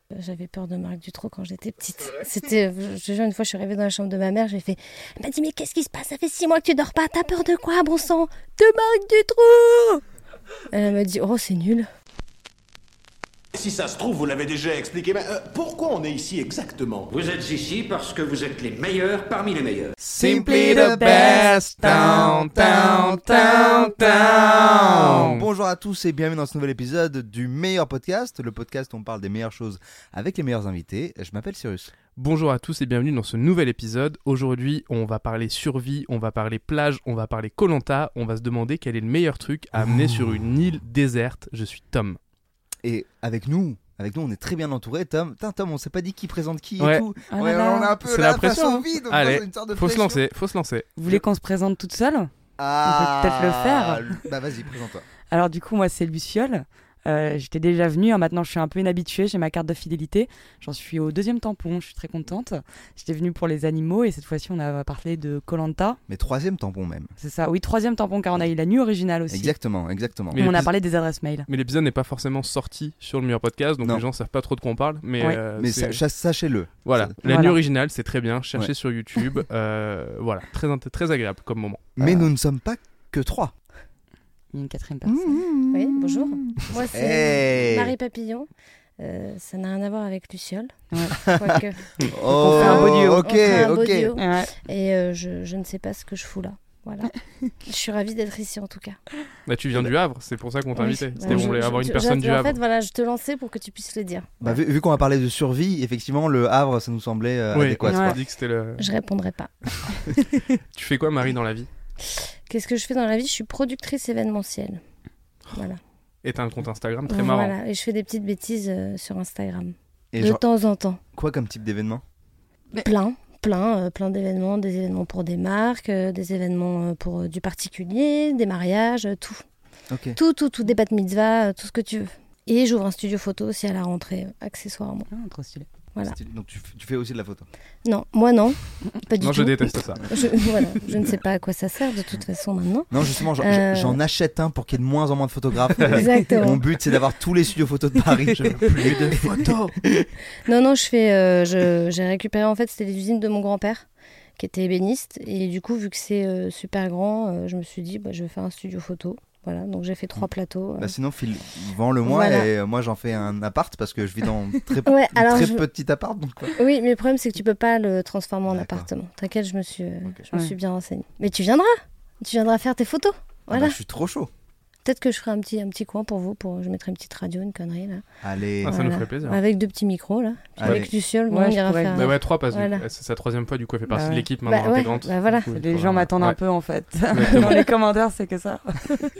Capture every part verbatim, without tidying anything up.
J'avais peur de Marc Dutroux quand j'étais petite. C'était, je te jure, une fois, je suis arrivée dans la chambre de ma mère, j'ai fait, elle m'a dit, mais qu'est-ce qui se passe? Ça fait six mois que tu dors pas, t'as peur de quoi, bon sang? De Marc Dutroux! Elle m'a dit, oh, c'est nul. Si ça se trouve, vous l'avez déjà expliqué, mais euh, pourquoi on est ici exactement? Vous êtes ici parce que vous êtes les meilleurs parmi les meilleurs. Simply the best, down, down, down, down. Bonjour à tous et bienvenue dans ce nouvel épisode du meilleur podcast, le podcast où on parle des meilleures choses avec les meilleurs invités. Je m'appelle Cyrus. Bonjour à tous et bienvenue dans ce nouvel épisode. Aujourd'hui, on va parler survie, on va parler plage, on va parler Koh Lanta. On va se demander quel est le meilleur truc à amener oh. sur une île déserte. Je suis Tom. Et avec nous, avec nous, on est très bien entouré. Tom, Tain, Tom, on sait pas dit qui présente qui ouais. et tout. Ah ouais, là on a un peu c'est la, la pression. Vide, Allez, une sorte de faut pression. se lancer, faut se lancer. Vous voulez qu'on se présente toute seule? Ah, on peut peut-être le faire. Bah vas-y, présente-toi. Alors du coup, moi c'est Luciole. Euh, j'étais déjà venue, hein, maintenant je suis un peu inhabituée, j'ai ma carte de fidélité, j'en suis au deuxième tampon, je suis très contente. J'étais venue pour les animaux et cette fois-ci on a parlé de Koh Lanta. Mais troisième tampon même. C'est ça, oui, troisième tampon car on a eu la nuit originale aussi. Exactement, exactement. Mais on a parlé des adresses mail. Mais l'épisode n'est pas forcément sorti sur le meilleur podcast, donc non. les gens savent pas trop de quoi on parle. Mais, ouais. euh, mais sa- sachez-le. Voilà, c'est... la voilà. nuit originale c'est très bien, cherchez ouais. sur YouTube, euh, voilà, très, très agréable comme moment. Mais euh... nous ne sommes pas que trois. Il y a une quatrième personne. Mmh. Oui, bonjour. Moi, c'est hey. Marie Papillon. Euh, ça n'a rien à voir avec Luciole. Ouais. Quoique. Oh, on fait un beau duo. Ok, on fait un beau ok. duo. Ouais. Et euh, je, je ne sais pas ce que je fous là. Voilà. Je suis ravie d'être ici en tout cas. Bah, tu viens du Havre, c'est pour ça qu'on t'a Oui. invité. Bah, C'était je- on voulait je- avoir une je- personne je- du En Havre. fait, voilà, je te lançais pour que tu puisses le dire. Bah, vu, vu qu'on va parler de survie, effectivement, le Havre, ça nous semblait euh, Oui, adéquat. on Ouais. s'est dit que c'était le... Je répondrai pas. Tu fais quoi Marie dans la vie? Qu'est-ce que je fais dans la vie? Je suis productrice événementielle. Voilà. Et t'as un compte Instagram très marrant. Voilà. Et je fais des petites bêtises euh, sur Instagram. Et de genre, temps en temps. quoi comme type d'événement? Plein. Plein, euh, plein d'événements, des événements pour des marques, euh, des événements euh, pour euh, du particulier, des mariages, euh, tout. Ok. Tout, tout, tout, des bat mitzvahs, euh, tout ce que tu veux. Et j'ouvre un studio photo aussi à la rentrée, euh, accessoirement. Ah, trop stylé. Voilà. Style- Donc tu, f- tu fais aussi de la photo. Non, moi non, pas du Non, tout. je déteste ça. Je, voilà, je ne sais pas à quoi ça sert de toute façon maintenant. Non, justement, j'en, Euh. j'en achète un pour qu'il y ait de moins en moins de photographes. Exactement. Mon but, c'est d'avoir tous les studios photos de Paris. Je veux plus de photos. Non, non, je fais, euh, je, j'ai récupéré en fait, c'était les usines de mon grand-père qui était ébéniste. Et du coup, vu que c'est euh, super grand, euh, je me suis dit, bah, je vais faire un studio photo. Voilà, donc j'ai fait trois plateaux. euh. Bah sinon, file, vends-le moi Voilà. et euh, moi j'en fais un appart parce que je vis dans très, Ouais, un alors très je- petit appart. Donc quoi. Oui, mais le problème, c'est que tu peux pas le transformer en D'accord. appartement. T'inquiète, je me suis, euh, Ok. je me Ouais. suis bien renseignée. Mais tu viendras, tu viendras faire tes photos. Ah Voilà. bah, je suis trop chaud. Peut-être que je ferai un petit, un petit coin pour vous, pour, je mettrai une petite radio, une connerie là. Allez. Ah, ça nous ferait plaisir. Avec deux petits micros là. Puis Allez. avec Luciole, Ouais, bon, on je ira pourrais faire. Bah ouais, trois parce que Voilà. c'est sa troisième fois, du coup elle fait partie Bah de ouais. l'équipe maintenant Bah ouais, intégrante. bah voilà. Du coup, il Les faut- gens m'attendent ouais. un peu en fait. Exactement. Dans les commentaires, c'est que ça.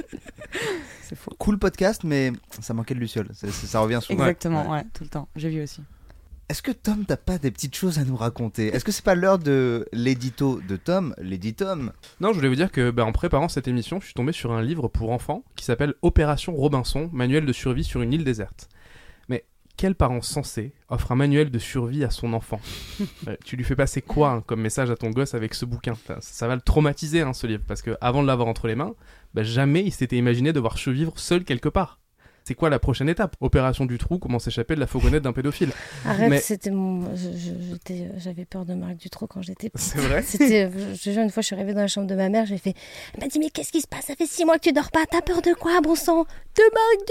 C'est faux. Cool podcast, mais ça manquait de Luciole. C'est- c'est- ça revient souvent. Exactement, Ouais. ouais, tout le temps. J'ai vu aussi. Est-ce que Tom, t'as pas des petites choses à nous raconter? Est-ce que c'est pas l'heure de l'édito de Tom, l'éditom? Non, je voulais vous dire que bah, en préparant cette émission, je suis tombé sur un livre pour enfants qui s'appelle Opération Robinson, manuel de survie sur une île déserte. Mais quel parent sensé offre un manuel de survie à son enfant? euh, Tu lui fais passer quoi hein, comme message à ton gosse avec ce bouquin? ça, ça va le traumatiser hein, ce livre, parce que avant de l'avoir entre les mains, bah, jamais il s'était imaginé devoir survivre seul quelque part. C'est quoi la prochaine étape? Opération du trou, comment s'échapper de la fourgonnette d'un pédophile? Arrête, Mais- c'était mon. je- je- j'étais- J'avais peur de Marc Dutroux quand j'étais petite. C'est vrai? C'était, je te jure, une fois, je suis arrivée dans la chambre de ma mère, j'ai fait. Elle m'a dit, mais qu'est-ce qui se passe? Ça fait six mois que tu dors pas, t'as peur de quoi, bon sang? De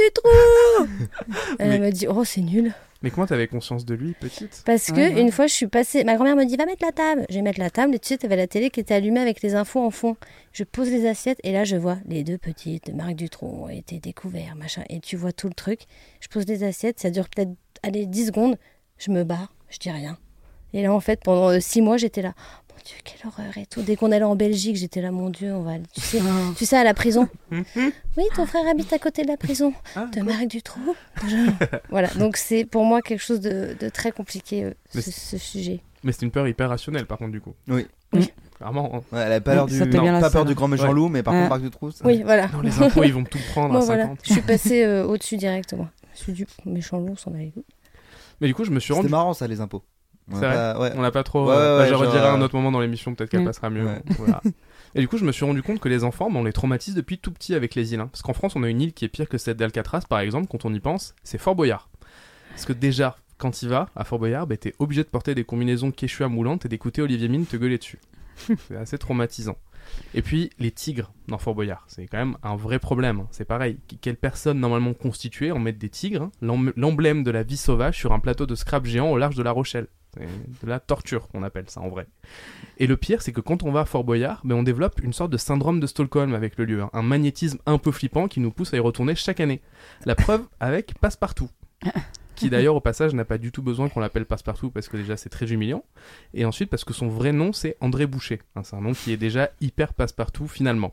Marc Dutroux! Elle Mais- m'a dit, oh, c'est nul. Mais comment t'avais conscience de lui, petite? Parce que Ouais, ouais. une fois, je suis passée. Ma grand-mère me dit, va mettre la table. Je vais mettre la table, et tu sais, t'avais la télé qui était allumée avec les infos en fond. Je pose les assiettes, et là, je vois les deux petites de Marc Dutroux ont été découverts, machin. Et tu vois tout le truc. Je pose les assiettes, ça dure peut-être, allez, dix secondes. Je me barre, je dis rien. Et là, en fait, pendant euh, six mois, j'étais là. Mon Dieu, quelle horreur et tout. Dès qu'on allait en Belgique, j'étais là, mon Dieu, on va aller, tu sais, tu sais, à la prison. Oui, ton frère habite à côté de la prison. Ah, De Marc Dutroux. Voilà, donc c'est pour moi quelque chose de, de très compliqué, euh, Mais ce, ce sujet. Mais c'est une peur hyper rationnelle par contre du coup. Oui. Clairement. hein. Ouais, elle avait pas peur du, Ça te non, vient la pas peur scène. du grand méchant Ouais. loup, mais par Ouais. contre Marc Dutroux. ça- Oui, voilà. Non, les impôts ils vont tout prendre Moi, à voilà. cinquante. Je suis passée euh, au-dessus directement. Je suis du méchant loup, s'en allait. Mais du coup je me suis C'était rendu... marrant ça, les impôts. On C'est a vrai pas- ouais. On n'a pas trop... Ouais, euh, ouais, bah, je genre, redirai à un euh, autre moment dans l'émission, peut-être qu'elle Mm. passera mieux. Ouais. Voilà. Et du coup je me suis rendu compte que les enfants, bah, on les traumatise depuis tout petit avec les îles. hein. Parce qu'en France on a une île qui est pire que celle d'Alcatraz par exemple, quand on y pense, c'est Fort Boyard. Parce que déjà, quand il va à Fort Boyard, bah, t'es obligé de porter des combinaisons Quechua moulantes et d'écouter Olivier Mine te gueuler dessus. C'est assez traumatisant. Et puis les tigres dans Fort Boyard, c'est quand même un vrai problème. C'est pareil, quelle personne normalement constituée en mettre des tigres, hein, l'em- l'emblème de la vie sauvage sur un plateau de scrap géant au large de La Rochelle. C'est de la torture qu'on appelle ça en vrai. Et le pire, c'est que quand on va à Fort Boyard, ben on développe une sorte de syndrome de Stockholm avec le lieu, hein, un magnétisme un peu flippant qui nous pousse à y retourner chaque année. La preuve avec Passepartout, qui d'ailleurs au passage n'a pas du tout besoin qu'on l'appelle Passepartout parce que déjà c'est très humiliant, et ensuite parce que son vrai nom c'est André Boucher, hein, c'est un nom qui est déjà hyper Passepartout finalement.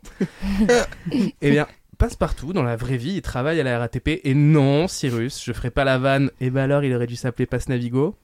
Et bien Passepartout dans la vraie vie il travaille à la R A T P, et non Cyrus, je ferai pas la vanne, et bah alors il aurait dû s'appeler Pass Navigo.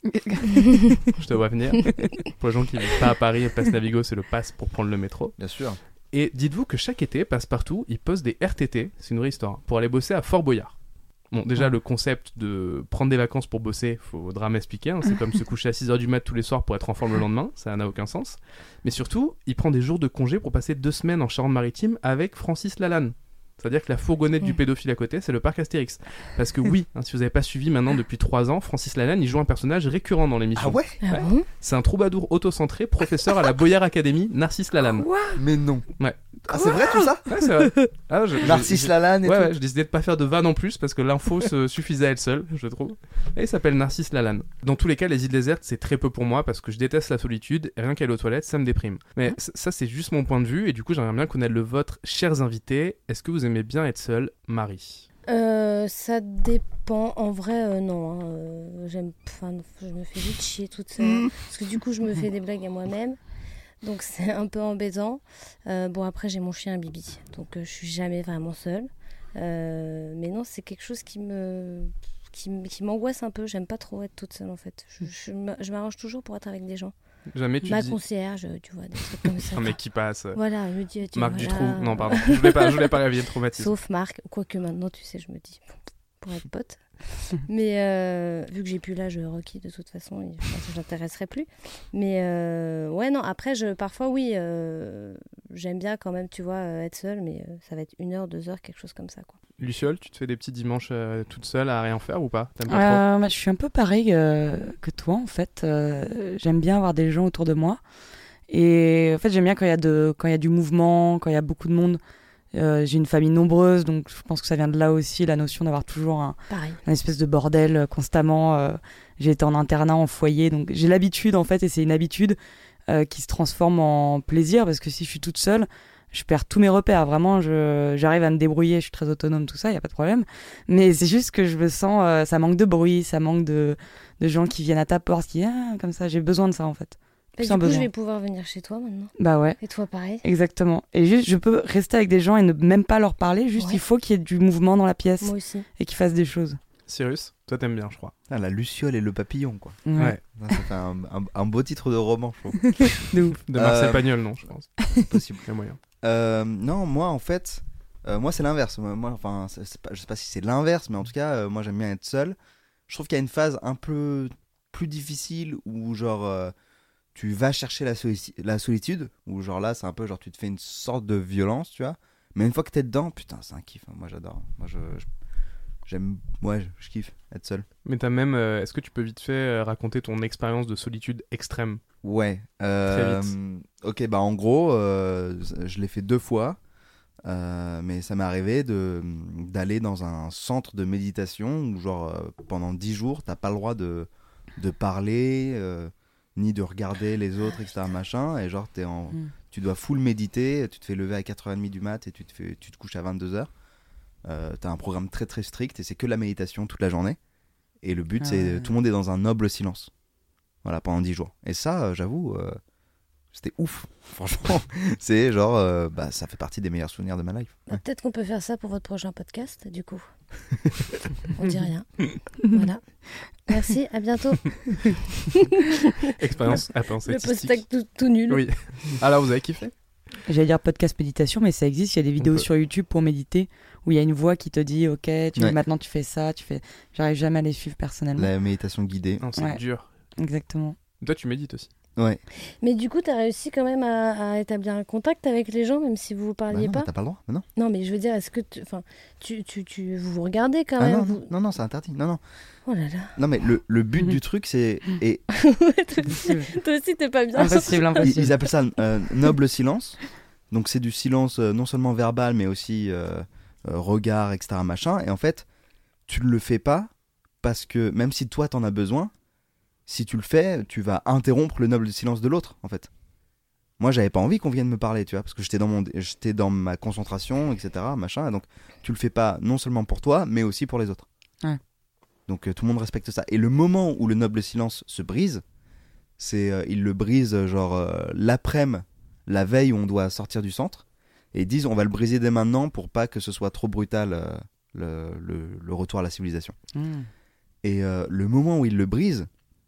Je te vois venir. Pour les gens qui vivent pas à Paris, Pass Navigo c'est le pass pour prendre le métro. Bien sûr. Et dites-vous que chaque été Passepartout il pose des R T T, c'est une vraie histoire, pour aller bosser à Fort Boyard. Bon, déjà, le concept de prendre des vacances pour bosser, faudra m'expliquer. Hein, c'est comme se coucher à six heures du mat tous les soirs pour être en forme le lendemain. Ça n'a aucun sens. Mais surtout, il prend des jours de congé pour passer deux semaines en Charente-Maritime avec Francis Lalanne. C'est-à-dire que la fourgonnette mmh. du pédophile à côté, c'est le parc Astérix. Parce que oui, hein, si vous n'avez pas suivi maintenant depuis trois ans, Francis Lalanne, il joue un personnage récurrent dans l'émission. Ah ouais, Ah ouais. bon C'est un troubadour autocentré, professeur à la Boyard Academy, Narcisse Lalanne. Quoi ? Mais non. Ouais. Ah, c'est vrai tout ça? Ouais, c'est vrai. Ah, je, Narcisse je, Lalanne et ouais, tout. ouais, j'ai décidé de pas faire de vanne en plus parce que l'info se suffisait à elle seule, je trouve. Et il s'appelle Narcisse Lalanne. Dans tous les cas, les îles désertes, c'est très peu pour moi parce que je déteste la solitude et rien qu'aller aux toilettes, ça me déprime. Mais c- ça, c'est juste mon point de vue et du coup, j'aimerais bien connaître le vôtre, chers invités. Est-ce que vous aimez bien être seul, Marie? Euh, ça dépend. En vrai, euh, non. Hein. Euh, j'aime. Enfin, je me fais vite chier toute seule. Parce que du coup, je me fais des blagues à moi-même. Donc, c'est un peu embêtant. Euh, bon, après, j'ai mon chien Bibi. Donc, euh, je suis jamais vraiment seule. Euh, mais non, c'est quelque chose qui me. Qui, m- qui m'angoisse un peu. J'aime pas trop être toute seule en fait. Je, je, m'a- je m'arrange toujours pour être avec des gens. Jamais tu Ma dis. concierge, tu vois, des trucs comme ça. Un mec qui passe. euh, Voilà, je me dis. tu Marc vois, Dutroux. là, Non, pardon. Je voulais pas, je voulais pas réveiller le traumatisme. Sauf Marc, quoique maintenant, tu sais, je me dis, pour être pote. Mais euh, vu que j'ai plus l'âge requis, de toute façon, il- je n'intéresserai plus. Mais euh, ouais, non, après, je, parfois, oui, euh, j'aime bien quand même, tu vois, euh, être seule, mais euh, ça va être une heure, deux heures, quelque chose comme ça, quoi. Luciole, tu te fais des petits dimanches euh, toute seule à rien faire ou pas? T'aimes pas Euh, bah, je suis un peu pareil euh, que toi en fait. Euh, j'aime bien avoir des gens autour de moi. Et en fait, j'aime bien quand il y a de, quand il y a du mouvement, quand il y a beaucoup de monde. Euh, j'ai une famille nombreuse, donc je pense que ça vient de là aussi, la notion d'avoir toujours un, Pareil. un espèce de bordel euh, constamment. Euh, j'ai été en internat, en foyer, donc j'ai l'habitude en fait, et c'est une habitude euh, qui se transforme en plaisir, parce que si je suis toute seule, je perds tous mes repères. Vraiment, je, j'arrive à me débrouiller, je suis très autonome, tout ça, il n'y a pas de problème. Mais c'est juste que je me sens, euh, ça manque de bruit, ça manque de, de gens qui viennent à ta porte, qui, ah, comme ça, j'ai besoin de ça en fait. Et Plus du un coup, je besoin. vais pouvoir venir chez toi maintenant. Bah ouais. Et toi, pareil. Exactement. Et juste, je peux rester avec des gens et ne même pas leur parler. Juste, Ouais. il faut qu'il y ait du mouvement dans la pièce Moi aussi. et qu'ils fassent des choses. Cyrus, toi t'aimes bien, je crois. Ah, la Luciole et le papillon, quoi. Ouais. Ça fait un, un- un beau titre de roman, je trouve. De ouf. De Marcel Euh, Pagnol, non, je pense. Possible. Il y a moyen. Euh, non, moi en fait, euh, moi c'est l'inverse. Moi, moi, enfin, c'est, c'est pas, je sais pas si c'est l'inverse, mais en tout cas, euh, moi j'aime bien être seul. Je trouve qu'il y a une phase un peu plus difficile où genre euh, tu vas chercher la, soli- la solitude, où genre là c'est un peu genre tu te fais une sorte de violence, tu vois. Mais une fois que t'es dedans, putain, c'est un kiff. hein. Moi j'adore. Moi je, je- j'aime, ouais, je, je kiffe être seul. Mais t'as même. euh, Est-ce que tu peux vite fait euh, raconter ton expérience de solitude extrême? Ouais. euh, Ok, bah en gros, euh, je l'ai fait deux fois. Euh, mais ça m'est arrivé de, d'aller dans un centre de méditation où genre euh, pendant dix jours t'as pas le droit de, de parler euh, ni de regarder les autres, etc, machin, et genre t'es en, Mm. tu dois full méditer, tu te fais lever à quatre heures trente du mat et tu te, fais, tu te couches à vingt-deux heures. Euh, t'as un programme très très strict et c'est que la méditation toute la journée, et le but Ah c'est ouais. tout le monde est dans un noble silence, voilà, pendant dix jours. Et ça euh, j'avoue euh, c'était ouf, franchement. C'est genre, euh, bah, ça fait partie des meilleurs souvenirs de ma life. Bah, peut-être qu'on peut faire ça pour votre prochain podcast, du coup. On dit rien. Voilà. Merci, à bientôt. Expérience à penser Le artistique. post-tac tout, tout nul. Oui. Alors vous avez kiffé? J'allais dire podcast méditation, mais ça existe. Il y a des vidéos peut- sur YouTube pour méditer où il y a une voix qui te dit, ok, tu Ouais. maintenant tu fais ça, tu fais. J'arrive jamais à les suivre personnellement. La méditation guidée. Non, c'est Ouais. dur. Exactement. Toi tu médites aussi. Ouais. Mais du coup, tu as réussi quand même à, à établir un contact avec les gens, même si vous vous Bah parliez non, pas. mais t'as pas le droit. Bah non. Non, mais je veux dire, est-ce que tu, enfin, tu, tu, tu, vous vous regardez quand Ah même non, vous... non, non, non, c'est interdit. Non, non. Oh là là. Non, mais le, le but du truc, c'est. Et toi, aussi, toi aussi, t'es pas bien. Impossible, ils, impossible. ils appellent ça euh, noble silence. Donc, c'est du silence euh, non seulement verbal, mais aussi euh, euh, regard, et cetera. Machin. Et en fait, tu ne le fais pas parce que même si toi, t'en as besoin, si tu le fais, tu vas interrompre le noble silence de l'autre, en fait. Moi, j'avais pas envie qu'on vienne me parler, tu vois, parce que j'étais dans, mon, j'étais dans ma concentration, et cetera. Machin. Et donc, tu le fais pas non seulement pour toi, mais aussi pour les autres. Ouais. Donc, euh, tout le monde respecte ça. Et le moment où le noble silence se brise, c'est euh, ils le brisent genre euh, l'après-midi, la veille où on doit sortir du centre, et ils disent on va le briser dès maintenant pour pas que ce soit trop brutal euh, le, le, le retour à la civilisation. Mmh. Et euh, le moment où ils le brisent,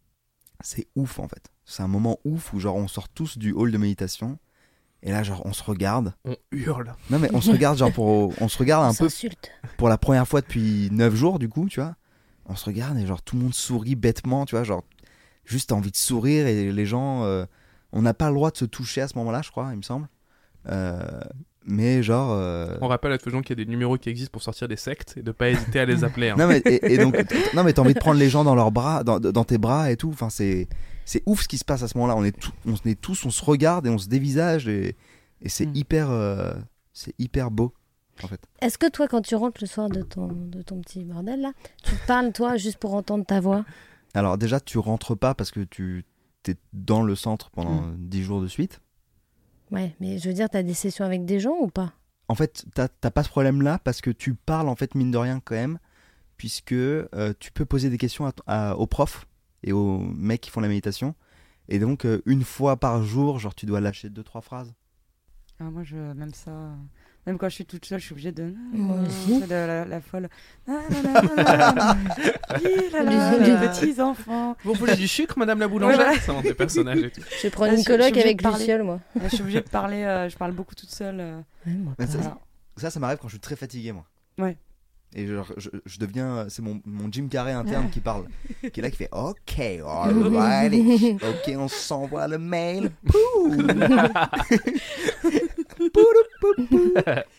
c'est ouf en fait. C'est un moment ouf où genre on sort tous du hall de méditation et là genre on se regarde. On hurle. Non mais on se regarde genre pour on se regarde un On peu s'insulte. pour la première fois depuis neuf jours du coup, tu vois. On se regarde et genre tout le monde sourit bêtement, tu vois, genre juste t'as envie de sourire et les gens euh, on n'a pas le droit de se toucher à ce moment-là, je crois, il me semble. Euh, mais genre euh... On rappelle à tous les gens qu'il y a des numéros qui existent pour sortir des sectes et de pas hésiter à les appeler. Hein. Non mais et, et donc t- non mais t'as envie de prendre les gens dans leurs bras, dans, dans tes bras et tout. Enfin c'est c'est ouf ce qui se passe à ce moment-là. On est tout, on est tous, on se regarde et on se dévisage et, et c'est Mm. hyper euh, c'est hyper beau en fait. Est-ce que toi, quand tu rentres le soir de ton, de ton petit bordel là, tu parles toi juste pour entendre ta voix? Alors déjà tu rentres pas parce que tu t'es dans le centre pendant dix jours de suite. Ouais, mais je veux dire, t'as des sessions avec des gens ou pas? En fait t'as, t'as pas ce problème-là parce que tu parles en fait mine de rien quand même, puisque euh, tu peux poser des questions à, à, aux profs et aux mecs qui font la méditation. Et donc euh, une fois par jour, genre tu dois lâcher deux trois phrases. Ah, moi, je, même ça, euh, même quand je suis toute seule, je suis obligée de. Moi aussi. C'est de la, la folle. Ah, là, là, là, là. Hi, là, là, Du- les du- petits enfants. Vous voulez du sucre, madame la boulangère? Ouais, voilà. Ça invente des personnages et tout. Je vais prendre Ah, une je- je coloc suis obligée avec de parler. Luciole, moi. Je suis obligée de parler, euh, je parle beaucoup toute seule. euh, Ouais, moi Mais pas. ça, voilà. Ça, ça m'arrive quand je suis très fatigué, moi. Ouais. Et genre, je, je deviens. C'est mon, mon Jim Carrey interne qui parle. Qui est là, qui fait OK, alrighty. OK, on s'envoie le mail. Pouh. Pouh, pouh, pouh.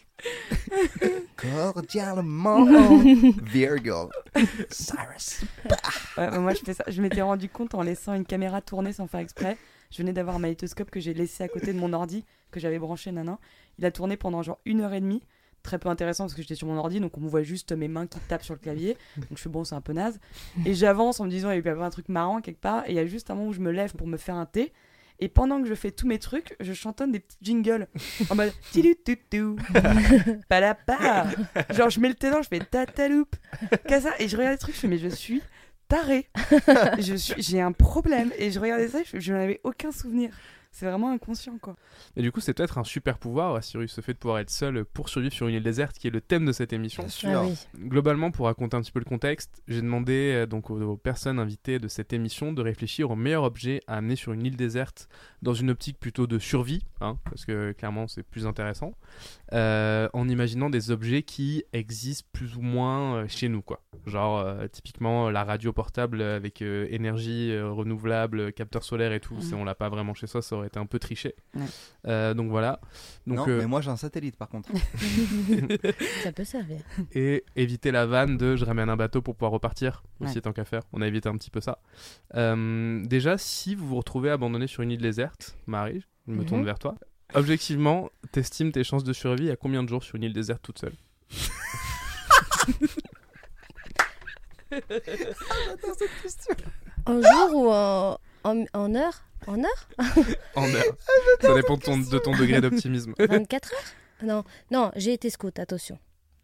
Cordialement. Virgule. Cyrus. Ouais, mais moi, je fais ça. Je m'étais rendu compte en laissant une caméra tourner sans faire exprès. Je venais d'avoir un magnétoscope que j'ai laissé à côté de mon ordi, que j'avais branché, nanan. Il a tourné pendant genre une heure et demie. Très peu intéressant parce que j'étais sur mon ordi, donc on me voit juste mes mains qui tapent sur le clavier. Donc je fais bon, c'est un peu naze. Et j'avance en me disant, il peut y avoir un truc marrant quelque part. Et il y a juste un moment où je me lève pour me faire un thé. Et pendant que je fais tous mes trucs, je chantonne des petits jingles. En mode tilu-tu-tu, palapa. Genre, je mets le thé dans, je fais tataloup, casa. Et je regarde les trucs, je fais, mais je suis tarée. Je suis, j'ai un problème. Et je regardais ça, je, je n'en avais aucun souvenir. C'est vraiment inconscient, quoi. Et du coup, c'est peut-être un super pouvoir, Cyrus, ce fait de pouvoir être seul pour survivre sur une île déserte, qui est le thème de cette émission. Bien sûr. Ah oui. Globalement, pour raconter un petit peu le contexte, j'ai demandé euh, donc aux, aux personnes invitées de cette émission de réfléchir au meilleur objet à amener sur une île déserte dans une optique plutôt de survie, hein, parce que clairement c'est plus intéressant, euh, en imaginant des objets qui existent plus ou moins euh, chez nous, quoi. Genre euh, typiquement la radio portable avec euh, énergie euh, renouvelable, capteur solaire et tout, Mmh. si on l'a pas vraiment chez soi, ça aurait été un peu triché. Ouais. Euh, donc voilà. Donc, Non, euh, mais moi j'ai un satellite par contre. Ça peut servir. et éviter la vanne de je ramène un bateau pour pouvoir repartir aussi Ouais. tant qu'à faire. On a évité un petit peu ça. Euh, déjà, si vous vous retrouvez abandonné sur une île déserte, Marie, je me Mhm. tourne vers toi. Objectivement, t'estimes tes chances de survie à combien de jours sur une île déserte toute seule? En jour ou en, en, en heure? En heure? En heure. Ça dépend de ton, de ton degré d'optimisme. vingt-quatre heures? Non, non, j'ai été scout, attention.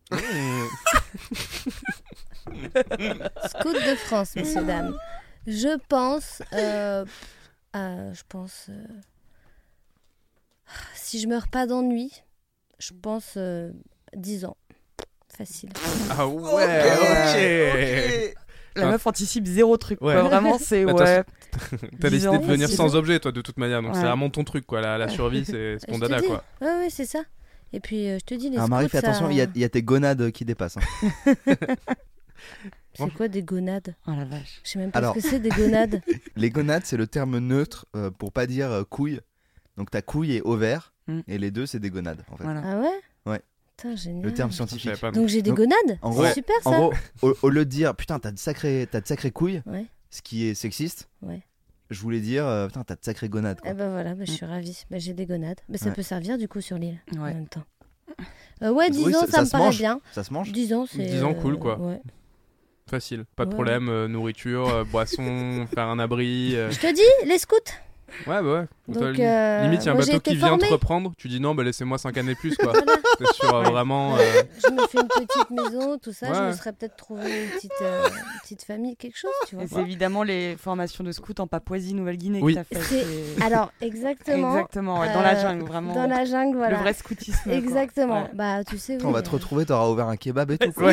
Scout de France, messieurs, dames. Je pense... euh, à- je pense... euh, si je meurs pas d'ennui, je pense euh, dix ans. Facile. Ah ouais, ok, La Ah. meuf anticipe zéro truc, Ouais. quoi. Vraiment, c'est Bah, ouais. T'as dix décidé ans, de venir c'est sans bon. objet, toi, de toute manière, donc Ouais. c'est vraiment ton truc, quoi. La, la survie, c'est c'est ton Je te dada, dis. quoi. Ouais, ouais, c'est ça. Et puis, euh, je te dis, les Alors Marie, scouts, fais attention, ça- il y, a- il y a tes gonades qui dépassent. hein. C'est quoi des gonades? Oh la vache. Je sais même pas Alors- ce que c'est des gonades. Les gonades, c'est le terme neutre euh, pour pas dire euh, couille. Donc t'as couille et ovaire, Mm. et les deux, c'est des gonades en fait. Voilà. Ah ouais? Ouais. Putain, génial. Le terme Je scientifique. savais pas. Donc j'ai des Donc, gonades? en C'est gros- super ça. En gros, au, au lieu de dire putain, t'as de sacrées, t'as de sacrées couilles, Ouais. ce qui est sexiste, Ouais. je voulais dire euh, putain, t'as de sacrées gonades. Quoi. Eh ben voilà, bah, je suis ravie. Bah, j'ai des gonades. Mais ça Ouais. peut servir du coup sur l'île en Ouais. même temps. Euh, ouais, Oui, dix ans, ça- ça, ça me se paraît mange. bien. Ça se mange dix ans, c'est. dix ans, cool, euh, quoi. Ouais. Facile, pas de Ouais. problème, euh, nourriture, euh, boisson, faire un abri. euh. Je te dis, les scouts. Ouais, bah ouais. Donc, Toi, li- euh, limite, il y a un moi, j'ai bateau été qui vient te formée. reprendre, tu dis non, bah laissez-moi cinq années de plus, quoi. Voilà. T'es sûr, euh, Ouais. vraiment. euh, Je me fais une petite maison, tout ça. Je Ouais. me serais peut-être trouvé une petite, euh, une petite famille, quelque chose, tu vois. Et c'est évidemment les formations de scouts en Papouasie, Nouvelle-Guinée Oui. que t'as fait. C'est- c'est- Alors, exactement. Exactement, ouais, dans la euh, jungle, vraiment. Dans la jungle, voilà. Le vrai scoutisme. quoi. Exactement. Ouais. Bah, tu sais, oui. On va te euh, retrouver, t'auras ouvert un kebab et tout. quoi. Ouais.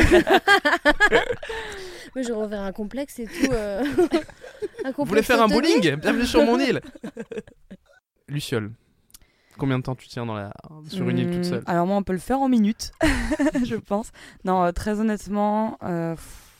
Mais j'aurais ouvert un complexe et tout. euh, un Vous voulez complexe faire un hôtelier. bowling? Bienvenue sur mon île. Luciole, combien de temps tu tiens dans la... sur une île toute Hum, seule? Alors moi, on peut le faire en minutes, je pense. Non, euh, très honnêtement, euh, pff,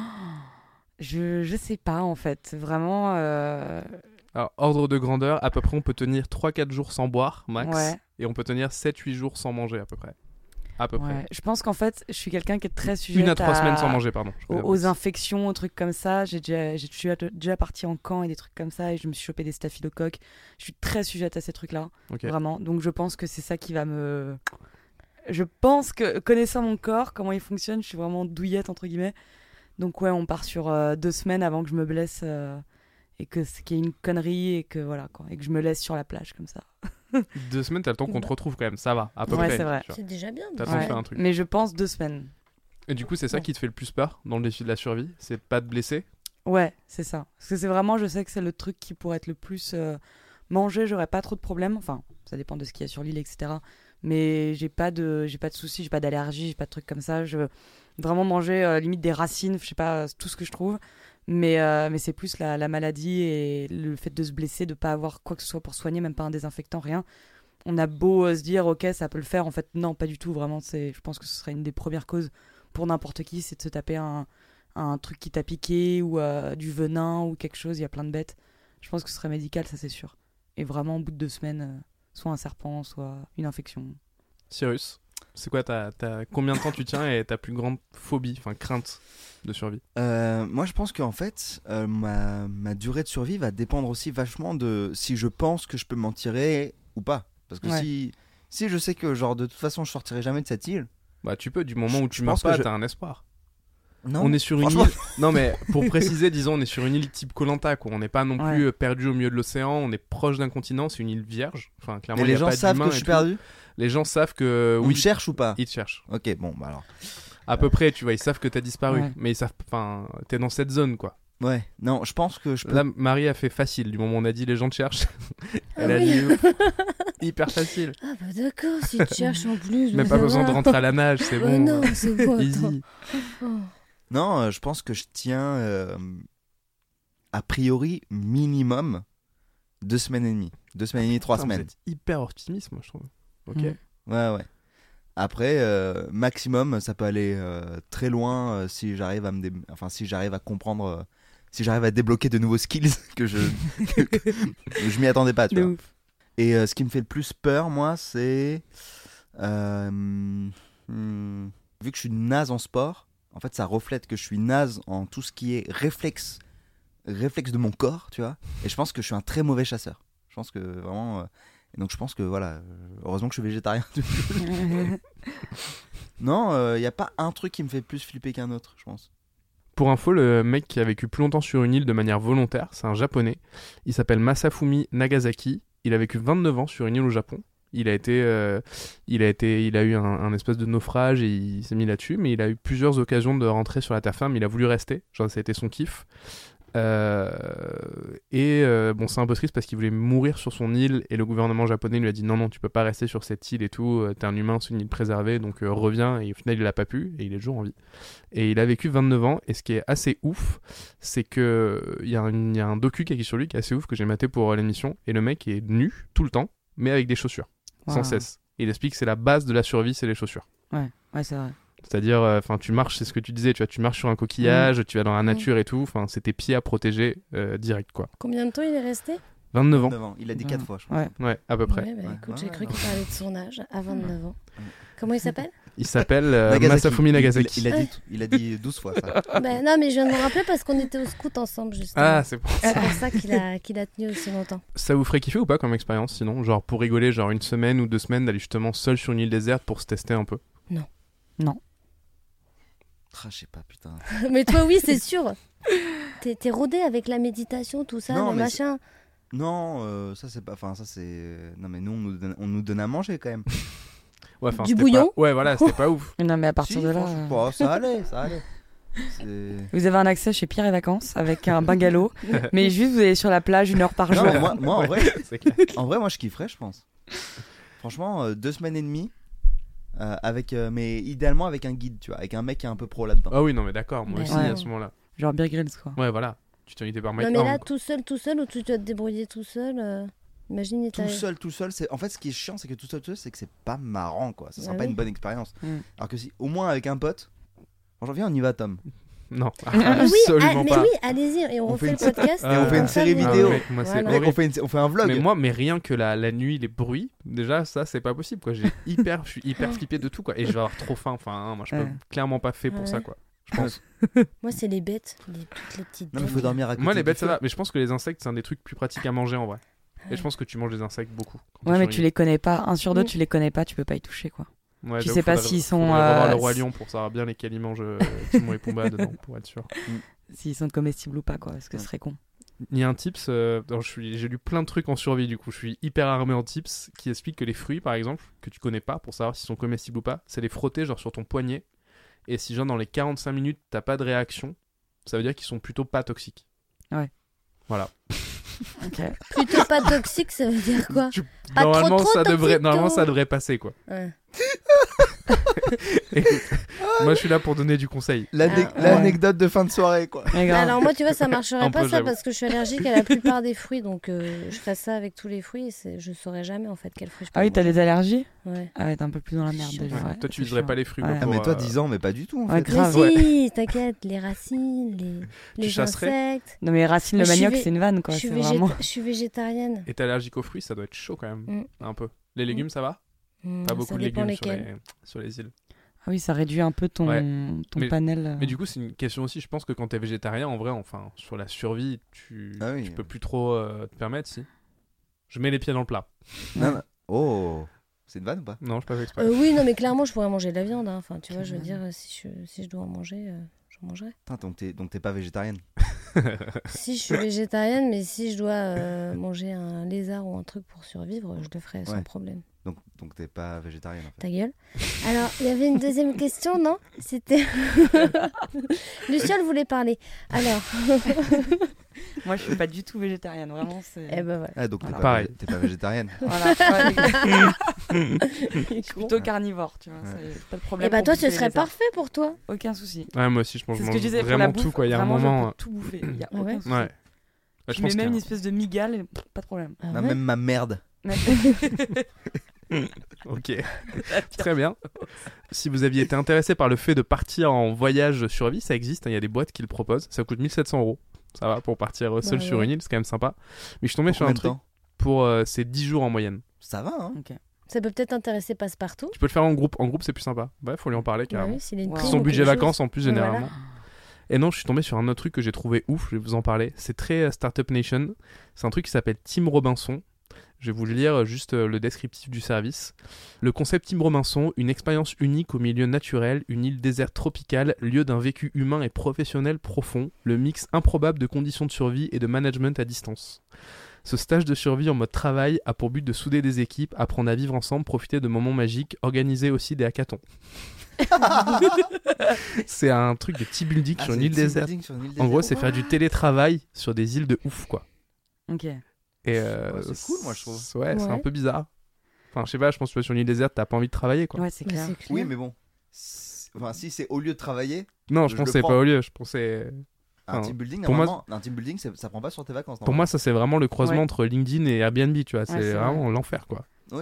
je je sais pas en fait. Vraiment, euh, Alors, ordre de grandeur, à peu près, on peut tenir trois quatre jours sans boire, max. Ouais. Et on peut tenir sept huit jours sans manger, à peu près. À peu près. ouais. Je pense qu'en fait, je suis quelqu'un qui est très sujet Une à trois semaines sans manger, pardon. Je aux, connais aux pas. infections, aux trucs comme ça. J'ai déjà, j'ai déjà, déjà parti en camp et des trucs comme ça et je me suis chopé des staphylocoques. Je suis très sujette à ces trucs-là, Ok. vraiment. Donc je pense que c'est ça qui va me. Je pense que connaissant mon corps, comment il fonctionne, je suis vraiment douillette entre guillemets. Donc ouais, on part sur euh, deux semaines avant que je me blesse euh, et que c'est qu'il y ait une connerie et que voilà quoi, et que je me laisse sur la plage comme ça. Deux semaines, t'as le temps qu'on te retrouve quand même, ça va, à peu Ouais, près. c'est vrai. tu vois. C'est déjà bien. T'as deux le temps de Ouais. faire un truc. Mais je pense deux semaines. Et du coup, c'est ça Ouais. qui te fait le plus peur dans le défi de la survie? C'est pas de blesser? Ouais, c'est ça. Parce que c'est vraiment, je sais que c'est le truc qui pourrait être le plus euh, manger. J'aurais pas trop de problèmes. Enfin, ça dépend de ce qu'il y a sur l'île, et cetera. Mais j'ai pas de, j'ai pas de soucis, j'ai pas d'allergie, j'ai pas de trucs comme ça. Je vraiment manger euh, limite des racines, je sais pas, euh, tout ce que je trouve. Mais euh, mais c'est plus la, la maladie et le fait de se blesser, de pas avoir quoi que ce soit pour soigner, même pas un désinfectant, rien. On a beau euh, se dire ok, ça peut le faire. En fait, non, pas du tout. Vraiment, c'est, je pense que ce serait une des premières causes pour n'importe qui, c'est de se taper un un truc qui t'a piqué ou euh, du venin ou quelque chose, il y a plein de bêtes. Je pense que ce serait médical, ça c'est sûr. Et vraiment, au bout de deux semaines, euh, soit un serpent, soit une infection. Cyrus, c'est quoi ta, ta... combien de temps tu tiens et ta plus grande phobie, enfin crainte de survie? Euh, moi, je pense qu'en fait, euh, ma, ma durée de survie va dépendre aussi vachement de si je pense que je peux m'en tirer ou pas. Parce que Ouais. si, si je sais que, genre, de toute façon, je sortirai jamais de cette île. Bah tu peux, du moment Je- où tu je meurs pense que pas, je- t'as un espoir. Non. On est sur une Franchement- île. Non mais pour préciser, disons, on est sur une île type Koh Lanta, quoi. On n'est pas non plus Ouais. euh, perdu au milieu de l'océan. On est proche d'un continent. C'est une île vierge. Enfin, clairement, Mais il y les a gens pas savent d'humains que et je suis tout. perdu. Les gens savent que On oui, me cherche ou pas ils te cherchent. Ok, bon, bah alors. À peu près, tu vois, ils savent que t'as disparu, Ouais. mais ils savent. Enfin, t'es dans cette zone, quoi. Ouais, non, je pense que je peux. Là, Marie a fait facile. Du moment où on a dit les gens te cherchent, elle Ah a oui. dit hyper facile. Ah bah d'accord, si tu cherches en plus. Mais bah pas ça besoin va. de rentrer à la nage, c'est Oh bon. non, c'est bon. attends. Easy. Oh. Non, euh, je pense que je tiens, euh, a priori, minimum deux semaines et demie. Deux semaines et demie, trois Putain, vous semaines. êtes hyper optimiste, moi, je trouve. Ok. Mm. Ouais, ouais. Après, euh, maximum, ça peut aller euh, très loin euh, si j'arrive à me, dé- enfin si j'arrive à comprendre, euh, si j'arrive à débloquer de nouveaux skills que je, que, que je m'y attendais pas, tu De vois. ouf. Et euh, ce qui me fait le plus peur, moi, c'est euh, hmm, vu que je suis naze en sport. En fait, ça reflète que je suis naze en tout ce qui est réflexe, réflexe de mon corps, tu vois. Et je pense que je suis un très mauvais chasseur. Je pense que vraiment. euh, et donc je pense que voilà, euh, heureusement que je suis végétarien. Non, il n'y a pas un truc qui me fait plus flipper qu'un autre, je pense. Pour info, le mec qui a vécu plus longtemps sur une île de manière volontaire, c'est un japonais. Il s'appelle Masafumi Nagasaki. Il a vécu vingt-neuf ans sur une île au Japon. Il a été, euh, il a été, il a eu un, un espèce de naufrage et il s'est mis là-dessus, mais il a eu plusieurs occasions de rentrer sur la terre ferme. Il a voulu rester, genre ça a été son kiff. Euh, et euh, bon, c'est un peu triste parce qu'il voulait mourir sur son île et le gouvernement japonais lui a dit non non, tu peux pas rester sur cette île et tout. euh, T'es un humain, c'est une île préservée, donc euh, reviens. Et au final, il a pas pu et il est toujours en vie. Et il a vécu vingt-neuf ans. Et ce qui est assez ouf, c'est que il y, a un- il y a un docu qui est sur lui qui est assez ouf que j'ai maté pour euh, l'émission. Et le mec est nu tout le temps, mais avec des chaussures. Sans Wow. cesse. Et il explique que c'est la base de la survie, c'est les chaussures. Ouais, ouais, c'est vrai. C'est-à-dire, enfin, tu marches, c'est ce que tu disais, tu vois, tu marches sur un coquillage, mmh. tu vas dans la nature mmh. et tout. Enfin, c'est tes pieds à protéger euh, direct, quoi. Combien de temps il est resté? vingt-neuf ans. vingt-neuf ans. Il a dit quatre mmh. fois, je pense. Ouais, ouais à peu près. Ouais, bah, écoute, ouais, j'ai ouais, cru non. qu'il parlait de son âge à vingt-neuf ans. Comment il s'appelle? Il s'appelle euh, Masafumi Nagasaki. Il, il, il, a dit, il a dit douze fois ça. Ben, non, mais je viens de me rappeler parce qu'on était au scout ensemble, justement. Ah, c'est pour ça. C'est pour ça qu'il a, qu'il a tenu aussi longtemps. Ça vous ferait kiffer ou pas comme expérience sinon? Genre pour rigoler, genre une semaine ou deux semaines d'aller justement seul sur une île déserte pour se tester un peu? Non. Non. Ah, je sais pas, putain. Mais toi, oui, c'est sûr. T'es, t'es rodé avec la méditation, tout ça, non, le machin. C'est... Non, euh, ça c'est pas. Enfin, ça c'est. Non, mais nous, on nous donne, on nous donne à manger quand même. Ouais, du bouillon pas... Ouais, voilà, c'était pas ouf. Non, mais à partir si, de là. Euh... Bon, ça allait, ça allait. C'est... Vous avez un accès chez Pierre et Vacances avec un bungalow, mais juste vous allez sur la plage une heure par jour. Non, mais moi, moi en, ouais, vrai, en vrai, moi je kifferais, je pense. Franchement, euh, deux semaines et demie, euh, avec, euh, mais idéalement avec un guide, tu vois, avec un mec qui est un peu pro là-dedans. Ah oui, non, mais d'accord, moi Ouais. aussi Ouais. à ce moment-là. Genre Bear Grylls, quoi. Ouais, voilà. Tu t'es invité par Mike Non, mais là, Horn, quoi. tout seul, tout seul, ou tu dois te débrouiller tout seul euh... Imagine, il Tout t'a- seul, tout seul, c'est en fait ce qui est chiant, c'est que tout seul, tout seul, c'est que c'est pas marrant, quoi. Ça sera Ah pas oui. une bonne expérience. Mm. Alors que si, au moins avec un pote, franchement, viens, on y va, Tom. Non, Ah oui, absolument ah, mais pas. oui, allez-y, et on, On refait fait le une- podcast. et on fait comme une ça, série vous- vidéo. Ah, mec, moi, c'est Voilà. Mec, horrible. on fait, une- on fait un vlog. Mais moi, mais rien que la, la nuit, les bruits, déjà, ça, c'est pas possible, quoi. J'ai hyper, je suis hyper flippé de tout, quoi. Et je vais avoir trop faim. Enfin, hein, moi, je peux Ouais. clairement pas fait pour Ouais. ça, quoi. Je pense. Moi, c'est les bêtes, les, toutes les petites Non, mais bêtes. faut dormir à côté. Moi, les du bêtes, ça feu. va. Mais je pense que les insectes, c'est un des trucs plus pratiques à manger en vrai. Ouais. Et je pense que tu manges des insectes beaucoup. quand t'es Ouais, mais sur tu une les connais pas. Un sur deux, Mm. tu les connais pas, tu peux pas y toucher, quoi. île. Ouais, tu j'avoue, sais pas faudrait- s'ils sont, faudrait revoir euh, le Roi si- Lion pour savoir bien lesquels ils mangent euh, Timon et Pumba dedans, pour être sûr. S'ils sont comestibles ou pas, quoi. Parce que Ouais. ce serait con. Il y a un tips, euh, alors je suis, j'ai lu plein de trucs en survie du coup, je suis hyper armé en tips qui explique que les fruits par exemple, que tu connais pas pour savoir s'ils sont comestibles ou pas, c'est les frotter genre sur ton poignet et si genre dans les quarante-cinq minutes t'as pas de réaction, ça veut dire qu'ils sont plutôt pas toxiques. Ouais. Voilà. Ok. Plutôt pas toxique, ça veut dire quoi? Tu- Pas trop, normalement, trop ça devrait, toxique, normalement toi. ça devrait passer quoi. Ouais. Écoute, moi je suis là pour donner du conseil. L'ane- Ah, L'anecdote de fin de soirée, quoi. Mais grave. Alors moi, tu vois, ça marcherait Un pas peu, ça j'avoue. parce que je suis allergique à la plupart des fruits, donc euh, je ferais ça avec tous les fruits et c'est... je saurais jamais en fait quels fruits je peux Ah oui, t'as manger. des allergies? Ouais. Ah ouais, t'es un peu plus dans la merde Chiant. déjà. Ouais. Ouais, Toi tu c'est viserais chiant. pas les fruits Ouais. quoi, Ah, pour, mais toi, euh, dix ans, mais pas du tout, en Ouais, fait. grave. Mais si, t'inquiète, les racines, les, les chasserais insectes. Non mais Racine le Je suis manioc, vé- c'est une vanne, quoi. Je suis, C'est végé- vraiment. je suis végétarienne. Et t'es allergique aux fruits, ça doit être chaud quand même, Mm. un peu. Les légumes ça va? Hmm, Pas beaucoup ça de dépend légumes sur lesquels. les, sur les îles. Ah oui, ça réduit un peu ton, Ouais. ton Mais- panel. euh. Mais du coup, c'est une question aussi. Je pense que quand t'es végétarien, en vrai, enfin, sur la survie, tu, Ah oui. tu peux plus trop euh, te permettre, si. Je mets les pieds dans le plat. Non, non. Oh, c'est une vanne ou pas? Non, je pas fait exprès. Euh, oui, non, mais clairement, je pourrais manger de la viande. hein. Enfin, tu vois, je veux dire, euh, si je, si je dois en manger, euh, j'en mangerai. Putain, donc t'es, donc t'es pas végétarienne. Si je suis végétarienne, mais si je dois euh, manger un lézard ou un truc pour survivre, je le ferai sans Ouais. problème. Donc, donc t'es pas végétarienne, en fait. Ta gueule. Alors, il y avait une deuxième question, non? C'était. Luciole voulait parler. Alors, Moi, je suis pas du tout végétarienne, vraiment. C'est... eh ben voilà. Ah, donc t'es Voilà. pas, Pareil. t'es pas végétarienne. Voilà. Ouais, Il est je suis con. plutôt carnivore, tu vois. Ouais. C'est pas de problème. Eh ben pour toi, bouffer ce les serait lézards. parfait pour toi. Aucun souci. Ouais, moi aussi, je pense C'est que ce je que je disais mange pour la vraiment bouffe. tout, quoi. Il y a un vraiment, moment. je peux tout bouffer. Il y a Ah ouais aucun euh, souci. Ouais. Ouais, je Tu pense mets même qu'il une y a- espèce de migale, et pff, pas de problème. Ah Non, ouais même ma merde. Ok. Très bien. Si vous aviez été intéressé par le fait de partir en voyage survie, ça existe. hein, Il y a des boîtes qui le proposent. Ça coûte mille sept cents euros. Ça va pour partir euh, seul Bah sur ouais. une île, c'est quand même sympa. Mais je suis tombé Pour sur un combien de truc temps? pour euh, c'est dix jours en moyenne. Ça va, hein. Ok. Ça peut peut-être intéresser Passepartout. Tu peux le faire en groupe. En groupe, c'est plus sympa. Ouais, faut lui en parler Bah carrément. oui, s'il a une Wow. prime Son ou budget quelque chose. vacances en plus Ouais, généralement. voilà. Et non, je suis tombé sur un autre truc que j'ai trouvé ouf, je vais vous en parler. C'est très euh, Startup Nation. C'est un truc qui s'appelle Team Robinson. Je vais vous lire euh, juste euh, le descriptif du service. Le concept Team Robinson, une expérience unique au milieu naturel, une île déserte tropicale, lieu d'un vécu humain et professionnel profond, le mix improbable de conditions de survie et de management à distance. Ce stage de survie en mode travail a pour but de souder des équipes, apprendre à vivre ensemble, profiter de moments magiques, organiser aussi des hackathons. C'est un truc de team building Ah, sur c'est une île team déserte. building sur une île En gros, déserte. c'est faire du télétravail sur des îles de ouf, quoi. Ok. Et euh, Ouais, c'est cool, moi, je trouve. Ouais, c'est Ouais. un peu bizarre. Enfin, je sais pas, je pense que sur une île déserte, t'as pas envie de travailler, quoi. Ouais, c'est Bah, clair. c'est clair. Oui, mais bon. Si- Enfin, si c'est au lieu de travailler, Non, je je pense le que c'est prends. pas au lieu. Je pensais. un Enfin, team building, pour moi- normalement, un team building, c'est- ça prend pas sur tes vacances. Pour moi, ça c'est vraiment le croisement Ouais. entre LinkedIn et Airbnb, tu vois. C'est c'est vraiment l'enfer, quoi. Oui.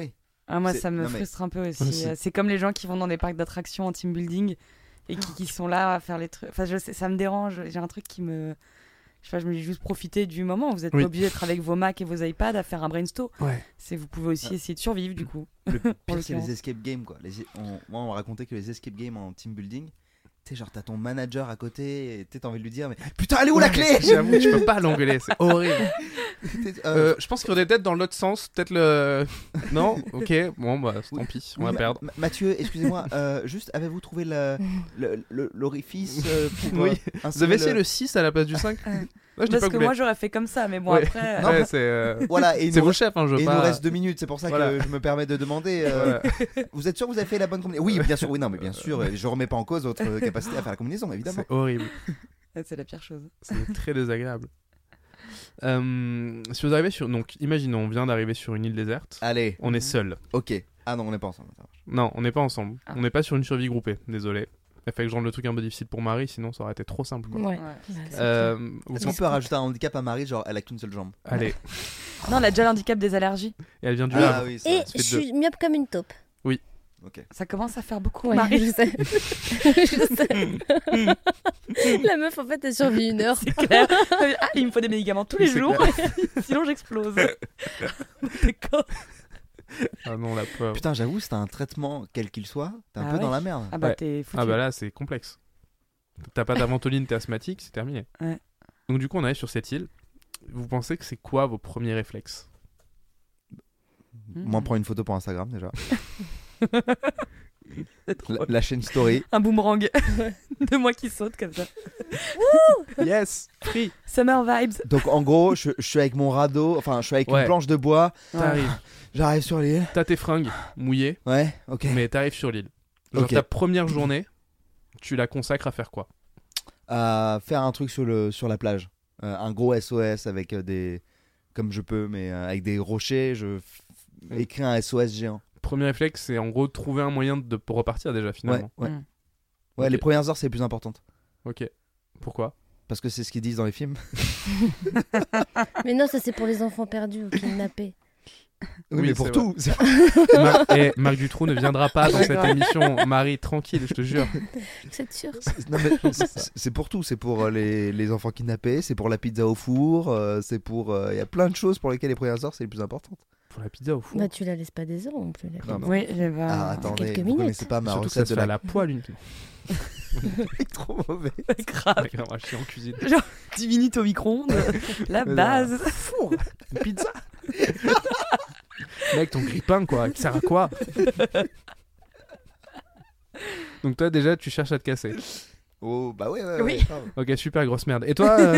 Ah, moi, C'est- ça me non, mais- frustre un peu aussi. Aussi. Euh, C'est comme les gens qui vont dans des parcs d'attractions en team building et qui, qui sont là à faire les trucs. Enfin, je sais, ça me dérange. J'ai un truc qui me. Je sais pas, je me dis juste profiter du moment. Vous n'êtes Oui. pas obligé d'être avec vos Macs et vos iPads à faire un brainstorm. Ouais. C'est, vous pouvez aussi Ah. essayer de survivre du coup. Le pire, c'est l'occurrence. les escape games, quoi. Les, on, moi, on m'a raconté que les escape games en team building, tu sais, genre, t'as ton manager à côté, et t'as envie de lui dire, mais putain, elle est où la clé? J'avoue, tu peux pas l'engueuler, c'est horrible. T'es- euh, Euh, je pense qu'il faudrait peut-être dans l'autre sens, peut-être le. Non, ok, bon bah oui, tant pis, on oui, va Ma- perdre. Ma- Mathieu, excusez-moi, euh, juste, avez-vous trouvé le, le- le- l'orifice euh, pour Oui. euh, Vous insérer avez essayé le- le six à la place du cinq? Là, je dis Parce pas que que vous moi l'avez- j'aurais fait comme ça, mais bon Ouais. après. Non, Ouais, bah- c'est euh, Voilà, et il c'est nous, vous le chef, hein, je et veux il pas. nous reste deux minutes, c'est pour ça Voilà. que je me permets de demander. euh, Voilà. Vous êtes sûr que vous avez fait la bonne combinaison? Oui, bien sûr, oui, non, mais bien sûr, euh, je remets pas en cause votre capacité à faire la combinaison, évidemment. C'est horrible, C'est la pire chose. c'est très désagréable. Euh, si vous arrivez sur. Donc, imaginons, on vient d'arriver sur une île déserte, Allez, on est seul. ok. Ah non, on n'est pas ensemble. ça marche. Non, on n'est pas ensemble. Ah. On n'est pas sur une survie groupée, désolé. Il fait que je rende le truc un peu difficile pour Marie, sinon ça aurait été trop simple. Quoi. Ouais. Ouais. Bah, c'est Euh, vous Est-ce qu'on pensez- peut rajouter un handicap à Marie, genre elle a qu'une seule jambe? Allez, Non, elle a déjà l'handicap des allergies. et elle vient du Ah Havre. oui, ça Et va. ça fait je suis myope comme une taupe. Ok. Ça commence à faire beaucoup. Ouais, Marie. je sais. je sais. La meuf, en fait, elle survit une heure. C'est clair. Ah, il me faut des médicaments tous les C'est jours, sinon j'explose. D'accord. Ah non, la pauvre. Putain, j'avoue, c'est un traitement, quel qu'il soit, t'es un Ah peu ouais. dans la merde. Ah bah Ouais. t'es foutu. Ah bah là, c'est complexe. T'as pas d'aventoline, t'es asthmatique, c'est terminé. Ouais. Donc du coup, on arrive sur cette île. Vous pensez que c'est quoi vos premiers réflexes? Mmh. Moi, prends une photo pour Instagram déjà. C'est trop La, drôle. la chaîne story. Un boomerang de moi qui saute comme ça. Yes, free. Summer vibes. Donc en gros, je, je suis avec mon radeau, enfin, je suis avec Ouais. une planche de bois. T'arrives, J'arrive sur l'île. t'as tes fringues mouillées, Ouais, ok. mais t'arrives sur l'île. Genre Ok. ta première journée, tu la consacres à faire quoi? À faire un truc sur, le, sur la plage. Euh, un gros S O S avec euh, des. Comme je peux, mais euh, avec des rochers, je f- Mm. écris un S O S géant. Premier réflexe, c'est en gros trouver un moyen de pour repartir déjà Ouais, finalement. ouais. Mm. Ouais, Ok. les premières heures, c'est les plus importantes. Ok. Pourquoi? Parce que c'est ce qu'ils disent dans les films. Mais non, ça, c'est pour les enfants perdus ou kidnappés. Oui, Oui, mais pour c'est tout. c'est- Mar- eh, Marc Dutroux ne viendra pas dans cette D'accord. émission. Marie, tranquille, je te jure. Vous êtes sûr? c'est- non, mais c'est- c'est pour tout. C'est pour euh, les, les enfants kidnappés, c'est pour la pizza au four, euh, c'est pour. Il y a plein de choses pour lesquelles les premières heures, c'est les plus importantes. Pour la pizza au four. Bah, tu la laisses pas des heures non plus. la Non, pizza. Oui, j'ai pas. Ah, attendez, quelques vous minutes. connaissez pas ma Surtout que ça recette se de fait à la. la poêle une. C'est trop mauvais. Grave. Mec, on va chier en cuisine. dix minutes au micro-ondes. La Mais non. base. Four, une pizza. Mec, ton grille-pain quoi, qui sert à quoi? Donc toi déjà tu cherches à te casser. Oh, bah ouais, ouais. Oui. ouais, grave. Ok, super grosse merde. Et toi euh,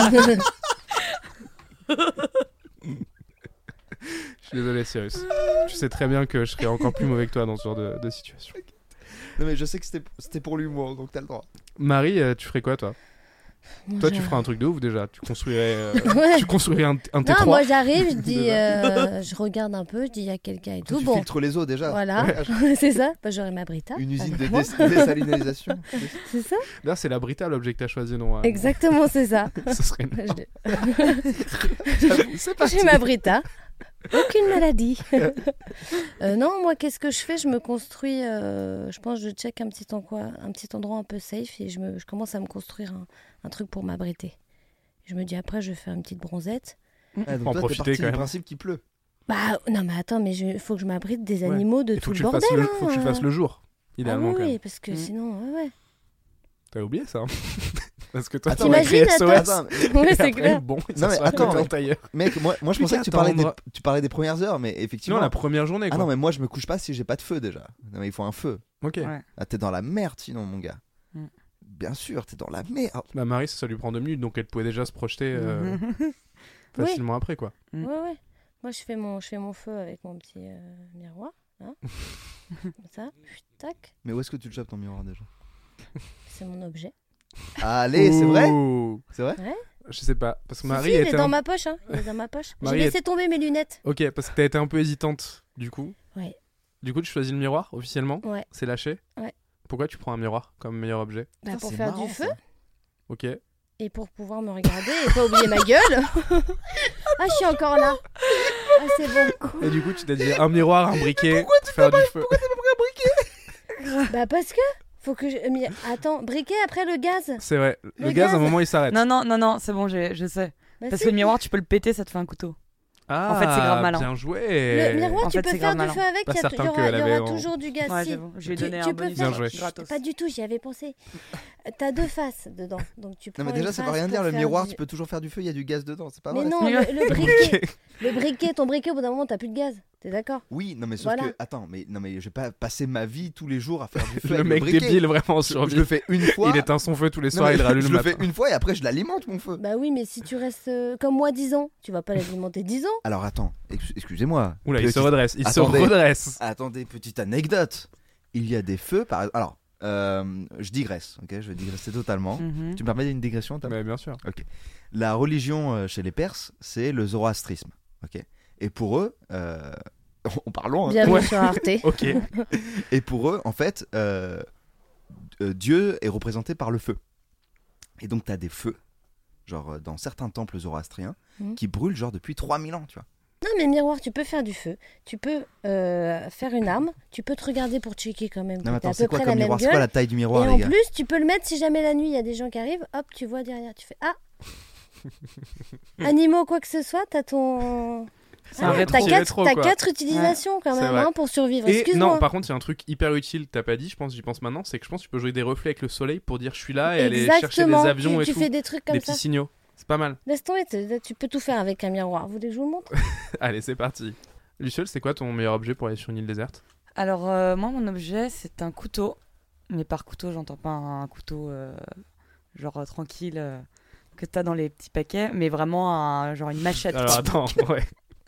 Je suis désolé Cyrus. Je sais très bien que je serais encore plus mauvais que toi dans ce genre de, de situation. Non, mais je sais que c'était c'était pour l'humour, donc t'as le droit. Marie, euh, tu ferais quoi toi? Moi, Toi j'ai- tu ferais un truc de ouf déjà. Tu construirais, euh, Ouais. tu construirais un, un T Non, trois. moi j'arrive, je dis, euh, je regarde un peu, je dis il y a quelqu'un et Toi, tout. tu Bon, filtres les eaux déjà. voilà, c'est ça. Bah, j'aurai ma Brita. Une usine de avec moi. dés- désalinisation. C'est ça? Là c'est la Brita l'objet que t'as choisi non euh, Exactement, c'est ça. Ce serait une... Je l'ai- C'est parti. J'ai ma Brita. Aucune maladie. Euh, non, moi, qu'est-ce que je fais? Je me construis, euh, je pense, je check un petit, endroit, un petit endroit un peu safe et je, me, je commence à me construire un, un truc pour m'abriter. Je me dis, après, je vais faire une petite bronzette. Ah, donc En toi, t'es profiter, parti quand du même. principe qu'il pleut. Bah, non, mais attends, mais il faut que je m'abrite des Ouais. animaux de Il tout faut que, le tu bordel. fasses le... hein. faut que tu fasses le jour, idéalement Ah quand oui, même. parce que Mm. sinon, ouais, ouais. T'as oublié ça hein Parce que toi Attends, t'en as créé t'imagines, S O S. attends. Attends, Ouais, et c'est après, clair. Bon, Non, ça mais sera attends, attends, ailleurs. mec, moi, moi je Plus pensais qu'à que tu parlais, des, attendre. tu parlais des premières heures, mais effectivement. Sinon la première journée Ah quoi. non, mais moi je me couche pas si j'ai pas de feu déjà. Non, mais il faut un feu. Ok. Ouais. Ah, t'es dans la merde sinon, mon gars. Mm. Bien sûr, t'es dans la merde. Bah Marie ça lui prend deux minutes donc elle pouvait déjà se projeter euh, facilement après quoi. Mm. Ouais, ouais. Moi, je fais mon, je fais mon feu avec mon petit euh, miroir. Là. Comme ça. Puis, tac. Mais où est-ce que tu le chopes ton miroir déjà? C'est mon objet. Allez, c'est vrai? Ouh. C'est vrai? Je sais pas parce que Si, Marie si, il était est dans un... ma poche. Hein. Il est dans ma poche. J'ai Marie est- laissé tomber mes lunettes. Ok parce que t'as été un peu hésitante du coup. Ouais. Du coup tu choisis le miroir officiellement. Ouais. C'est lâché. Ouais. Pourquoi tu prends un miroir comme meilleur objet? Bah, Putain, pour c'est faire marrant, du feu ça. Ok. et pour pouvoir me regarder et pas oublier ma gueule. Ah, je suis encore là. Ah, c'est bon. Et du coup, tu t'as dit un miroir, un briquet, pourquoi tu faire du feu. Pourquoi t'as pas pris un briquet? Bah parce que faut que je... mais attends, briquet après le gaz. C'est vrai. Le, Le gaz, gaz. à un moment, il s'arrête. Non, non, non, non, c'est bon, j'ai- je sais. Bah, Parce si. que le miroir, tu peux le péter, ça te fait un couteau. Ah, En fait, c'est grave malin. Bien joué. Le miroir, En tu fait, peux c'est faire grave du feu malin. avec, Pas il y, a- certain il y aura, qu'elle il y aura avait en- toujours du gaz. Ouais, si. j'avoue. Je lui ai Tu- donné tu un peux bonus faire- Bien joué. gratos. Pas du tout, j'y avais pensé. T'as deux faces dedans, donc tu prends Non mais déjà une ça veut face rien pour dire, le faire miroir du- tu peux toujours faire du feu, il y a du gaz dedans, c'est pas Mais vrai. non, ça. le, le briquet, le briquet, ton briquet, au bout d'un moment, t'as plus de gaz. T'es d'accord? Oui, non mais sauf Voilà. que attends, mais non mais je vais pas passer ma vie tous les jours à faire du feu Le avec mec briquet. débile, vraiment, en Je, survie. je le fais une fois. Il éteint son feu tous les Non, soirs, mais il rallume je le le matin. fais une fois et après je l'alimente mon feu. Bah oui, mais si tu restes euh, comme moi dix ans, tu vas pas l'alimenter dix ans. Alors attends, ex- excusez-moi. Oula, il se Petite- redresse. Il se Attendez. redresse. Attendez, petite anecdote. Il y a des feux par alors euh, je digresse, ok, je vais digresser totalement. Mhm. Tu me permets d'une digression Tom Mais bien sûr. La religion euh, chez les Perses, c'est le zoroastrisme, ok. Et pour eux, euh, en parlons. hein. Bienvenue Ouais. sur Arte. Ok. Et pour eux, en fait, euh, euh, Dieu est représenté par le feu. Et donc, tu as des feux, genre euh, dans certains temples zoroastriens, Mhm. qui brûlent genre depuis trois mille ans, tu vois. Non, mais miroir, tu peux faire du feu. Tu peux euh, faire une arme. Tu peux te regarder pour checker quand même. Non, mais que t'as attends, à c'est peu quoi près comme la même miroir? C'est quoi gueule. la taille du miroir, Et les en gars? plus, tu peux le mettre si jamais la nuit il y a des gens qui arrivent. Hop, tu vois derrière. Tu fais ah. Animaux, quoi que ce soit, t'as ton. C'est un Ah, rétro. T'as C'est quatre, rétro, t'as quoi. quatre utilisations quand C'est même vrai. hein, pour survivre. Et Excuse-moi. non, par contre, il y a un truc hyper utile, t'as pas dit, je pense, j'y pense maintenant, c'est que je pense que tu peux jouer des reflets avec le soleil pour dire je suis là et aller chercher des Exactement. avions tu, et tu tout. fais des trucs comme Des ça. petits signaux. C'est pas mal. Laisse tomber, tu- tu peux tout faire avec un miroir. Vous voulez que je vous le montre? Allez, c'est parti. Luciole, c'est quoi ton meilleur objet pour aller sur une île déserte? Alors, euh, moi, mon objet, c'est un couteau. Mais par couteau, j'entends pas un couteau euh, genre euh, tranquille euh, que t'as dans les petits paquets, mais vraiment un, genre une machette. Alors attends, ouais.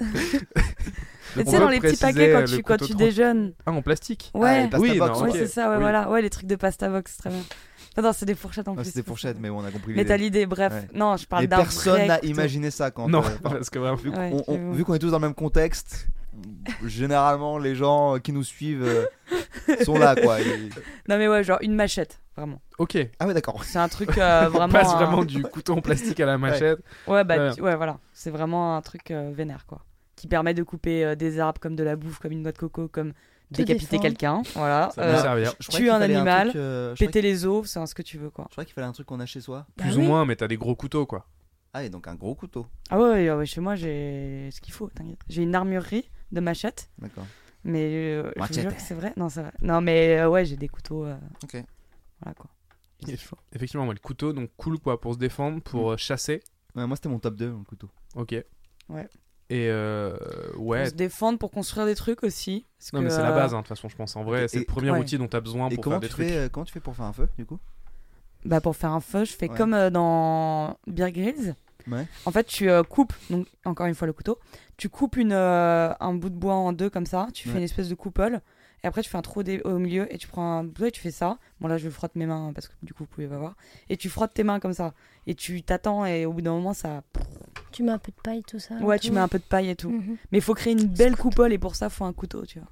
Et tu On sais, va dans les petits préciser, paquets euh, quand le tu, quand couteau tu tranquille. déjeunes. Ah, en plastique. Ah, Ouais, les pasta Oui, box, non, ouais, ok. c'est ça, ouais, Oui. voilà. Ouais, les trucs de pasta box, très bien. Non, non, c'est des fourchettes en Ah, plus. c'est des fourchettes, mais on a compris Mais t'as l'idée. l'idée, bref. Ouais. Non, je parle Et d'un personne vrai n'a couteau. imaginé ça quand. Non, euh, enfin, parce que vraiment. vu qu'on Ouais, on- j'avoue. vu qu'on est tous dans le même contexte, généralement les gens qui nous suivent euh, sont là, quoi. Et- Non, mais ouais, genre une machette, vraiment. Ok. Ah ouais, d'accord. C'est un truc euh, On vraiment. passe un- vraiment du couteau en plastique à la machette. Ouais, bah, Ouais. tu- ouais, voilà. C'est vraiment un truc euh, vénère, quoi. Qui permet de couper euh, des arbres comme de la bouffe, comme une noix de coco, comme décapiter défendre. quelqu'un. Voilà. Ça peut Euh, servir. Je croyais tuer qu'il un fallait animal, truc, euh, je croyais péter les os, c'est un ce que tu veux, quoi. Je crois qu'il fallait un truc qu'on a chez soi. Bah Plus oui. ou moins, mais t'as des gros couteaux, quoi. Ah, et donc un gros couteau. Ah ouais, ouais, ouais, chez moi, j'ai ce qu'il faut, t'inquiète. J'ai une armurerie de machettes, D'accord. mais euh, je vous Machete. jure que c'est vrai. Non, c'est vrai. Non, mais euh, ouais, j'ai des couteaux. euh, Ok. Voilà, quoi. Et- Effectivement, moi, le couteau, donc cool, quoi, pour se défendre, pour Mm. euh, chasser. Ouais, moi c'était mon top deux, le couteau. Ok. Ouais. Et euh, ouais. Pour se défendre, pour construire des trucs aussi. parce Non, que, mais c'est la euh, base, hein, de toute façon, je pense. En vrai, Et- c'est le et- premier ouais. outil dont t'as besoin Et pour comment faire des tu, trucs. fais, euh, comment tu fais pour faire un feu, du coup? Bah, pour faire un feu, je fais Ouais. comme euh, dans Bear Grylls. Ouais. En fait, tu euh, coupes, donc encore une fois le couteau, tu coupes une, euh, un bout de bois en deux comme ça, tu fais Ouais. une espèce de coupole, et après tu fais un trou dé- au milieu, et tu prends un bout et tu fais ça. Bon, là je frotte mes mains parce que du coup vous pouvez pas voir. Et tu frottes tes mains comme ça, et tu t'attends, et au bout d'un moment ça. Tu mets un peu de paille, tout ça. Ouais, tout. tu mets un peu de paille et tout. Mhm. Mais il faut créer une belle coupole, et pour ça, faut un couteau, tu vois.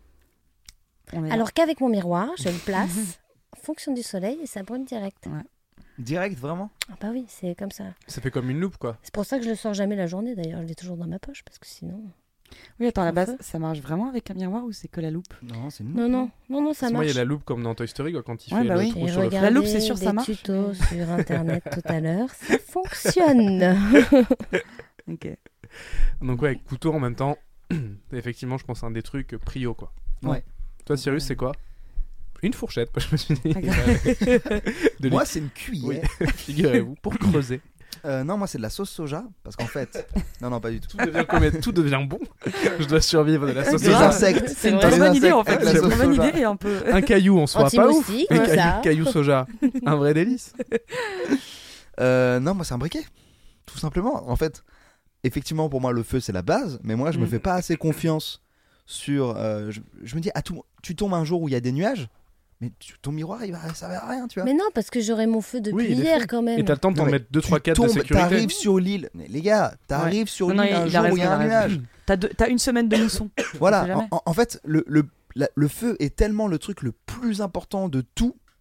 On est là. Alors qu'avec mon miroir, je le place en fonction du soleil et ça brûle direct. Direct, vraiment? Ah bah oui, c'est comme ça. Ça fait comme une loupe, quoi. C'est pour ça que je le sors jamais la journée d'ailleurs, je l'ai toujours dans ma poche parce que sinon. Oui, attends, à la Un base, feu. ça marche vraiment avec un miroir ou c'est que la loupe? Non, c'est une Non, non, non, non, ça Parce que moi, il marche. y a la loupe comme dans Toy Story, quoi, quand il Ouais, fait bah le oui. trou J'ai sur le feu. regardé La loupe, c'est sûr, des ça marche. tutos sur internet tout à l'heure, ça fonctionne. Ok. Donc, ouais, couteau en même temps. Effectivement, je pense à un des trucs prio, quoi. Ouais. Toi, Cyrus, c'est quoi? Une fourchette, je me suis dit. De Moi, c'est une cuillère. Oui, figurez-vous, pour creuser. Euh, non, moi, c'est de la sauce soja. Parce qu'en fait. Non, non, pas du tout. Tout devient, comme- tout devient bon. Je dois survivre de la sauce Des grave. insectes. C'est une Des très bonne insectes idée en fait. avec la C'est une sauce très bonne soja. idée et un peu. Un caillou en soi, pas ouf. Anti-moustique, Un comme caillou, ça. caillou soja, un vrai délice. Euh, non, moi, c'est un briquet. Tout simplement. En fait, effectivement, pour moi, le feu, c'est la base. Mais moi, je me Mm. fais pas assez confiance sur. euh, je, je me dis, à tout, tu tombes un jour où il y a des nuages. Mais tu- ton miroir, il va servir à rien, tu vois. Mais non, parce que j'aurai mon feu depuis Oui, il est hier fait. quand même. Et t'as le temps de Non, t'en mais mettre deux, tu trois, quatre de tombes, sécurité. T'arrives sur l'île. Mais les gars, t'arrives sur Non, non, l'île il- un il a jour où il y a raison, un il a raison. nuage. T'as, deux- t'as une semaine de mousson. Voilà. On sait jamais. En, en- en fait, le, le, la- le feu est tellement le truc le plus important de tout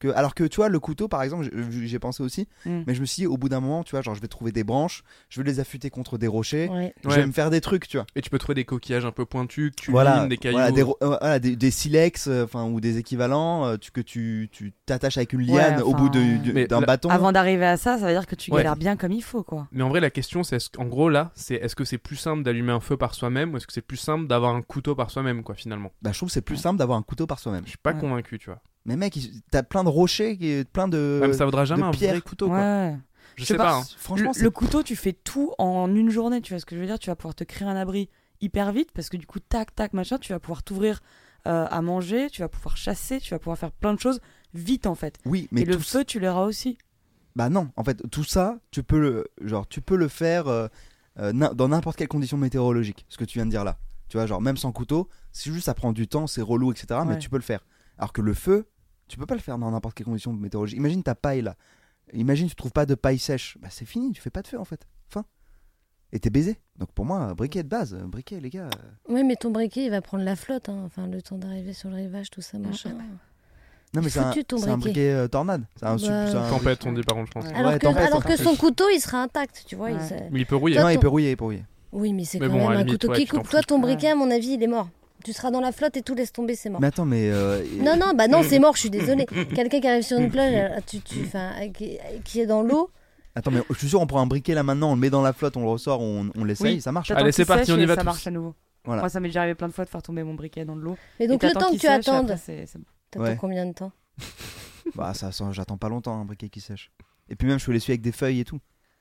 Que, alors que tu vois, le couteau par exemple, j'ai, j'ai pensé aussi, Mm. mais je me suis dit au bout d'un moment, tu vois, genre je vais trouver des branches, je vais les affûter contre des rochers, Ouais. je Ouais. vais me faire des trucs, tu vois. Et tu peux trouver des coquillages un peu pointus, que tu Voilà, limes, des cailloux. voilà, des, ro- euh, voilà, des, des silex, euh, enfin ou des équivalents euh, tu, que tu, tu t'attaches avec une liane Ouais, au bout de, enfin, du- Mais d'un la- bâton. Avant d'arriver à ça, ça veut dire que tu Ouais. galères bien comme il faut, quoi. Mais en vrai, la question, c'est est-ce qu'en gros, là, c'est est-ce que c'est plus simple d'allumer un feu par soi-même ou est-ce que c'est plus simple d'avoir un couteau par soi-même, quoi, finalement. Bah, je trouve que c'est plus simple d'avoir un couteau par soi-même. Je suis pas Ouais. convaincu, tu vois. Mais mec, il- t'as plein de rochers, qui- plein de. Ouais, mais ça vaudra jamais de un pierre. vrai couteau, quoi. Ouais. Je sais pas. hein. Franchement, le, c'est- le couteau, tu fais tout en une journée, tu vois ce que je veux dire. Tu vas pouvoir te créer un abri hyper vite parce que du coup, tac, tac, machin, tu vas pouvoir t'ouvrir euh, à manger, tu vas pouvoir chasser, tu vas pouvoir faire plein de choses vite en fait. Oui, mais Et le tout feu, tu l'auras aussi. Bah non, en fait, tout ça, tu peux le, genre, tu peux le faire euh, euh, na- dans n'importe quelle condition météorologique. Ce que tu viens de dire là, tu vois, genre même sans couteau, c'est juste ça prend du temps, c'est relou, et cetera. Mais Ouais. tu peux le faire. Alors que le feu, tu peux pas le faire dans n'importe quelle condition météorologique. Imagine ta paille là. Imagine tu trouves pas de paille sèche, bah c'est fini, tu fais pas de feu en fait. Fin. Et t'es baisé. Donc pour moi, briquet de base, briquet les gars. euh. Oui, mais ton briquet, il va prendre la flotte. Hein. Enfin, le temps d'arriver sur le rivage, tout ça, machin. Non mais c'est un, Foutu, ton c'est un briquet. briquet euh, tornade. C'est un, sup- Bah, c'est un Tempête, on dit par contre, je pense. Ouais. Alors, Ouais, que, tempête, alors que tempête. son couteau, il sera intact, tu vois. il Ouais. se- Mais il peut rouiller. Toi, Non, il ton- peut rouiller, il peut rouiller. Oui, mais c'est Mais quand bon, à même la un limite, couteau ouais, qui tu t'en coupe. fous. Toi, ton Ouais. briquet, à mon avis, il est mort. Tu seras dans la flotte et tout laisse tomber, c'est mort. Mais attends, mais euh, Non, non, bah non, c'est mort, je suis désolée. Quelqu'un qui arrive sur une plage, euh, tu, tu, enfin, qui, qui est dans l'eau, attends, mais je suis sûr, on prend un briquet là maintenant, on le met dans la flotte, on le ressort, on, on l'essaye, Oui. ça marche. T'attends Allez, qu'il c'est parti, sèche on y et va Ça tous. marche à nouveau. Voilà. Moi, ça m'est déjà arrivé plein de fois de faire tomber mon briquet dans de l'eau. et donc Et le t'attends temps que qu'il tu sèche, et attendes, après, c'est- c'est bon. t'attends Ouais. combien de temps? Bah ça, ça, j'attends pas longtemps un briquet qui sèche. Et puis même je peux l'essuyer avec des feuilles et tout.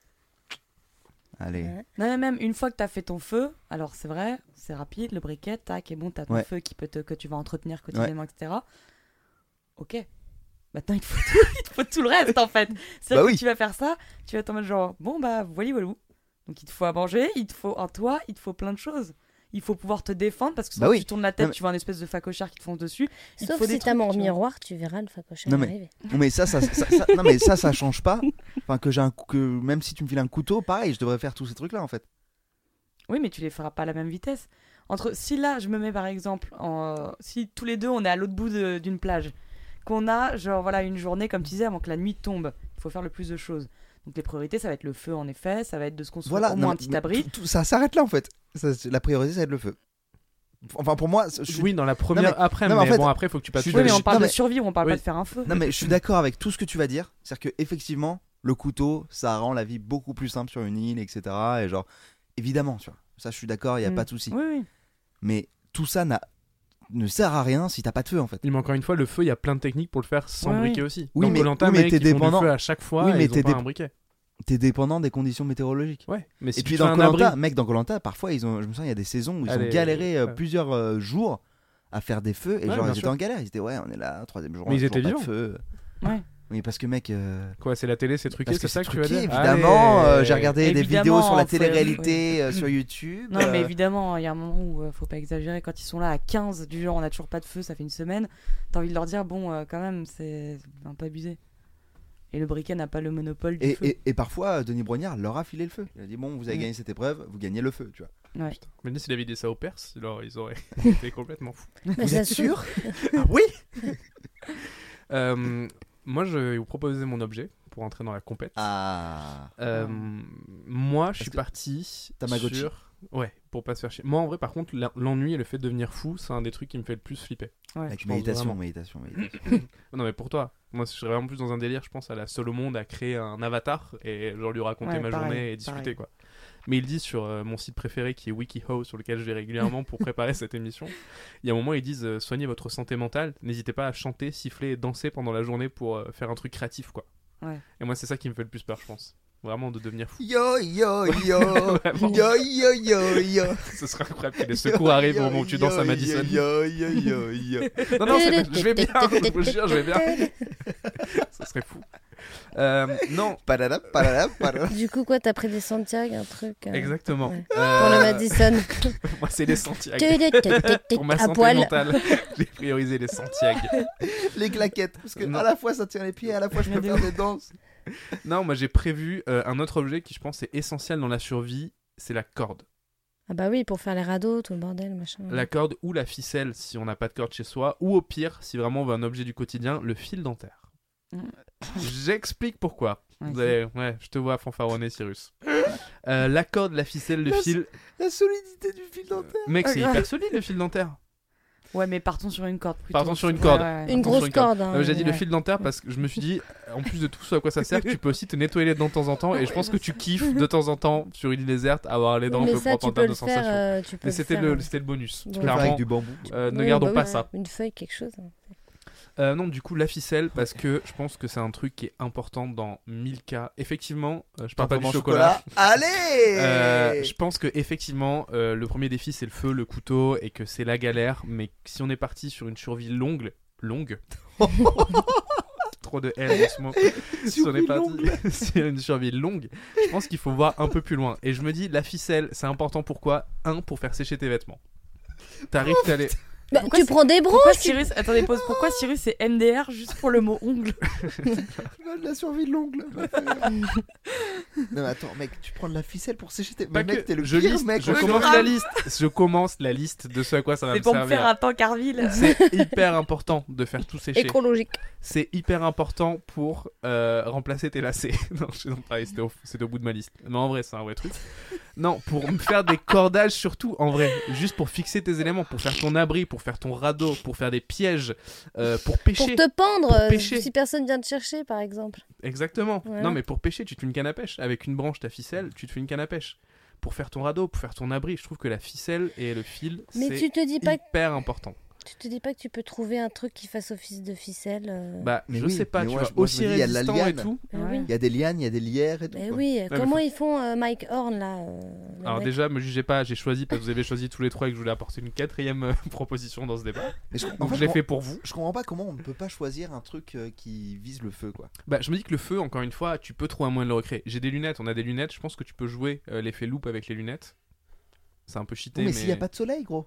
Allez. Ouais. Non, mais même une fois que t'as fait ton feu, alors c'est vrai, c'est rapide, le briquet, tac, et bon, t'as ton Ouais. feu qui peut te, que tu vas entretenir quotidiennement, et cetera. Ok. Maintenant, il te faut tout, il te faut tout le reste en fait. C'est Bah vrai oui. que tu vas faire ça, tu vas être en mode genre, bon bah, voilà, voilà. Donc il te faut à manger, il te faut un toit, il te faut plein de choses. Il faut pouvoir te défendre parce que sinon Bah oui. tu tournes la tête, Non, mais- tu vois un espèce de facochard qui te fonce dessus. Il te Sauf faut des si t'as trucs, mon tu vois. miroir, tu verras le facochère Non, mais- arriver. Mais ça ça, ça, ça- non mais ça ça change pas. Enfin que j'ai un cou- que même si tu me files un couteau, pareil, je devrais faire tous ces trucs là en fait. Oui, mais tu les feras pas à la même vitesse. Entre si là, je me mets par exemple, en, si tous les deux on est à l'autre bout de- d'une plage, qu'on a genre voilà une journée comme tu disais avant que la nuit tombe, il faut faire le plus de choses. Donc les priorités, ça va être le feu en effet, ça va être de se construire Voilà, au non, moins un mais- petit mais abri. tout- tout- ça s'arrête là en fait. Ça, c'est- la priorité ça va être le feu. Enfin pour moi, je suis- Oui, dans la première Non, mais- après, non, mais, mais en fait, bon, après, faut que tu passes. je suis Oui, mais je- on parle non, de mais- survivre, on parle Oui. pas de faire un feu. Non mais je suis d'accord avec tout ce que tu vas dire. C'est-à-dire que effectivement, le couteau, ça rend la vie beaucoup plus simple sur une île, et cetera. Et genre, évidemment, tu vois. Ça, je suis d'accord, il y a Mm. pas de souci. Oui, oui. Mais tout ça n'a ne sert à rien si t'as pas de feu en fait. Mais encore une fois, le feu, il y a plein de techniques pour le faire sans Ouais, briquet oui. aussi. Oui, Dans mais- Koh-Lanta, oui, mais mec, t'es ils font dépendant. du feu à chaque fois Oui, et mais ils ont t'es pas dép- un briquet. T'es dépendant des conditions météorologiques. Ouais, mais si Et tu puis fais dans un Koh-Lanta, abri, mec, dans Koh-Lanta, parfois ils ont, je me souviens, il y a des saisons où ils Allez, ont galéré euh, ouais. plusieurs euh, jours à faire des feux et Ouais, genre bien ils étaient sûr. en galère. Ils étaient ouais, on est là, troisième jour, Mais on a ils étaient toujours pas vivants. de feu. Ouais. Oui, parce que mec, euh, quoi, c'est la télé, c'est truqué, parce que c'est ça c'est que tu vas truqué, dire. évidemment. Allez. euh, j'ai regardé des Évidemment, vidéos sur la faut- télé-réalité euh, sur YouTube. Non, mais euh, évidemment, il y a un moment où euh, faut pas exagérer. Quand ils sont là à quinze, du genre on a toujours pas de feu, ça fait une semaine, t'as envie de leur dire, bon, euh, quand même, c'est un peu abusé. Et le briquet n'a pas le monopole du Et, feu. et, et parfois, euh, Denis Brognard leur a filé le feu. Il a dit bon, vous avez Mm. gagné cette épreuve, vous gagnez le feu, tu vois. Ouais. Mais s'il avait dit ça aux Perses, alors ils auraient été complètement fous. Mais Vous ça êtes se- sûr Ah oui Euh, Moi, je vais vous proposer mon objet pour entrer dans la compète. Ah. Euh, moi, je Parce suis que parti Tamagotchi. sur... Ouais, pour pas se faire chier. Moi, en vrai, par contre, l'en- l'ennui et le fait de devenir fou, c'est un des trucs qui me fait le plus flipper. Ouais. Avec je pense méditation, vraiment. méditation, méditation. Non, mais pour toi, moi, je serais vraiment plus dans un délire, je pense, à la seule au monde à créer un avatar et genre lui raconter Ouais, ma pareil, journée et discuter, pareil. quoi. Mais il dit sur euh, mon site préféré qui est WikiHow, sur lequel je vais régulièrement pour préparer cette émission, il y a un moment, ils disent euh, soignez votre santé mentale, n'hésitez pas à chanter, siffler et danser pendant la journée pour euh, faire un truc créatif, quoi. Ouais. Et moi, c'est ça qui me fait le plus peur, je pense. Vraiment de devenir fou. Yo yo yo Vraiment. yo yo yo yo. Ce serait incroyable que les secours arrivent au moment où tu danses à Madison. Yo yo yo yo. Non, non, c'est- je vais bien, je vous jure, je vais bien. Ça serait fou. Euh, non, Padada, padada, padada. Du coup, quoi, t'as pris des Santiago, un truc euh, exactement. ouais. Euh, Pour le Madison. Moi, c'est les Santiago. Pour ma À santé poil. mentale, j'ai priorisé les Santiago. Les claquettes, parce que Non. à la fois ça tient les pieds, à la fois je peux Mais faire de des danses. Non, moi, j'ai prévu euh, un autre objet qui, je pense, est essentiel dans la survie, c'est la corde. Ah bah oui, pour faire les radeaux, tout le bordel, machin. La corde ou la ficelle si on n'a pas de corde chez soi, ou au pire, si vraiment on veut un objet du quotidien, le fil dentaire. J'explique pourquoi. Ouais, Vous allez... Ouais, je te vois fanfaronner, Cyrus. Euh, la corde, la ficelle, le La- fil. La solidité du fil dentaire. Mec, c'est Ah, hyper solide le fil dentaire. Ouais, mais partons sur une corde plutôt. Partons sur une Ouais, corde. ouais, ouais. Une Attention, grosse une corde. corde. hein. Non, j'ai dit le Ouais. fil dentaire parce que je me suis dit, en plus de tout ce à quoi ça sert, tu peux aussi te nettoyer les dents de temps en temps. Et je pense que tu kiffes de temps en temps sur une île déserte avoir les dents un Mais peu ça, propres en tu peux termes le de faire. sensations. euh, tu peux Mais le c'était faire, le, euh, c'était le bonus. Ouais. Tu peux le faire Clairement, avec du bambou. euh, ne oui, gardons bah pas oui, ça. Une feuille, quelque chose. hein. Euh, non, du coup, la ficelle, parce que je pense que c'est un truc qui est important dans mille cas. Effectivement, euh, je parle pas du Pamplemousse chocolat. Allez Euh, je pense que effectivement, euh, le premier défi c'est le feu, le couteau, et que c'est la galère. Mais si on est parti sur une survie longue, longue, trop de L en ce moment. Si on est parti sur une survie longue, je pense qu'il faut voir un peu plus loin. Et je me dis, la ficelle, c'est important. Pourquoi ? Un, pour faire sécher tes vêtements. T'arrives, t'es allé. Bah, Pourquoi tu c'est- prends des Pourquoi branches. tu- Cyrus Attendez, pause. Pourquoi Cyrus c'est M D R juste pour le mot ongle? de la survie de l'ongle. Non mais attends mec, tu prends de la ficelle pour sécher tes... Pas Mais mec, que- t'es le je pire liste, mec. je ouais, commence grave. la liste. Je commence la liste de ce à quoi ça va C'est me pour me servir. faire un tankerville. C'est hyper important de faire tout sécher. Écologique. C'est hyper important pour euh, remplacer tes lacets. Non, je suis non, pareil, c'était au, c'était au bout de ma liste. Mais en vrai, c'est un vrai truc. Non, pour me faire des cordages surtout, en vrai. Juste pour fixer tes éléments, pour faire ton abri, pour faire ton radeau, pour faire des pièges, euh, pour pêcher. Pour te pendre, Pour euh, pêcher. si personne vient te chercher, par exemple. Exactement. Voilà. Non, mais pour pêcher, tu te fais une canne à pêche. Avec une branche, ta ficelle, tu te fais une canne à pêche. Pour faire ton radeau, pour faire ton abri, je trouve que la ficelle et le fil, Mais c'est tu te dis pas, hyper important. tu te dis pas que tu peux trouver un truc qui fasse office de ficelle. euh, Bah, Mais je oui, sais pas, mais tu moi, vois, je- moi, je aussi me dis, il y a de la résistant et liane. tout. bah Ouais. oui. Il y a des lianes, il y a des lierres et tout. Mais quoi. oui, mais comment faut- ils font euh, Mike Horn là euh, le Alors mec déjà, me jugez pas, j'ai choisi parce que vous avez choisi tous les trois et que je voulais apporter une quatrième euh, proposition dans ce débat. Mais je, en Donc fait, je l'ai je fait pour vous. Je comprends pas comment on ne peut pas choisir un truc euh, qui vise le feu quoi. Bah, je me dis que le feu, encore une fois, tu peux trouver un moyen de le recréer. J'ai des lunettes, on a des lunettes, je pense que tu peux jouer euh, l'effet loupe avec les lunettes. C'est un peu cheaté, mais mais... s'il y a pas de soleil gros.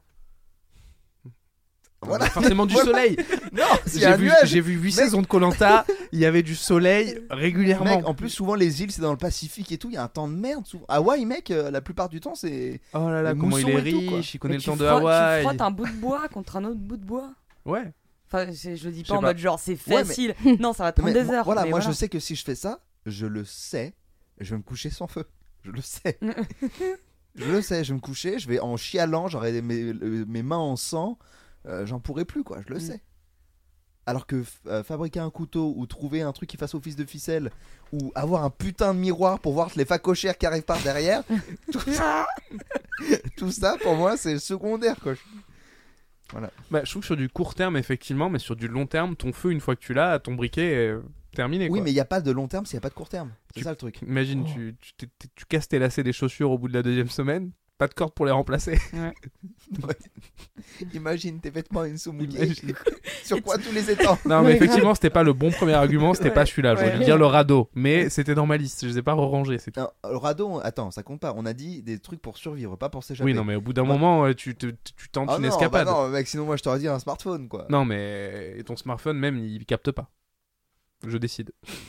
On Voilà. a forcément du Voilà. soleil. Non, s'il y J'ai a un vu, nuage. j'ai vu huit Mec. saisons de Koh-Lanta, il y avait du soleil régulièrement. Mec, en plus souvent les îles c'est dans le Pacifique et tout, il y a un temps de merde souvent. Hawaï mec, euh, la plupart du temps c'est Oh là là, les comment il moussons est et tout, quoi. riche, il connaît Mais le tu temps de frottes- Tu Hawaï. frottes un bout de bois contre un autre bout de bois. Ouais. Enfin, c'est- je le dis Je pas sais en pas. mode genre c'est Ouais, mais- facile. Non, ça va Non, prendre mais des moi- heures. Voilà, mais moi je sais que si je fais ça, je le sais, je vais me coucher sans feu. Je le sais. Je le sais, je vais me coucher, je vais en chialant, j'aurai mes, euh, mes mains en sang, euh, j'en pourrai plus quoi, je le Mm. sais. Alors que f- euh, fabriquer un couteau ou trouver un truc qui fasse office de ficelle ou avoir un putain de miroir pour voir les facochères qui arrivent par derrière, tout ça, tout ça pour moi c'est secondaire quoi. Bah, je trouve que sur du court terme, effectivement, mais sur du long terme, ton feu, une fois que tu l'as, ton briquet est terminé. Oui, quoi. mais il n'y a pas de long terme s'il n'y a pas de court terme. C'est Tu- ça le truc. Imagine, Oh. tu, tu, t'es- t'es- tu casses tes lacets des chaussures au bout de la deuxième semaine, pas de corde pour les remplacer. Imagine tes vêtements à une sommelier. Imagine. Sur quoi tous les étangs? Non, mais effectivement, c'était pas le bon premier argument, c'était pas Ouais. celui-là. Je voulais Ouais. dire le radeau, mais c'était dans ma liste, je les ai pas re-rangés. c'est tout. Non, le radeau, attends, ça compte pas. On a dit des trucs pour survivre, pas pour s'échapper. Oui, non, mais au bout d'un Ouais. moment, euh, tu, te- tu tentes Ah une non, escapade. bah non, mec, sinon moi je t'aurais dit un smartphone quoi. Non, mais ton smartphone, même, il capte pas. Je décide.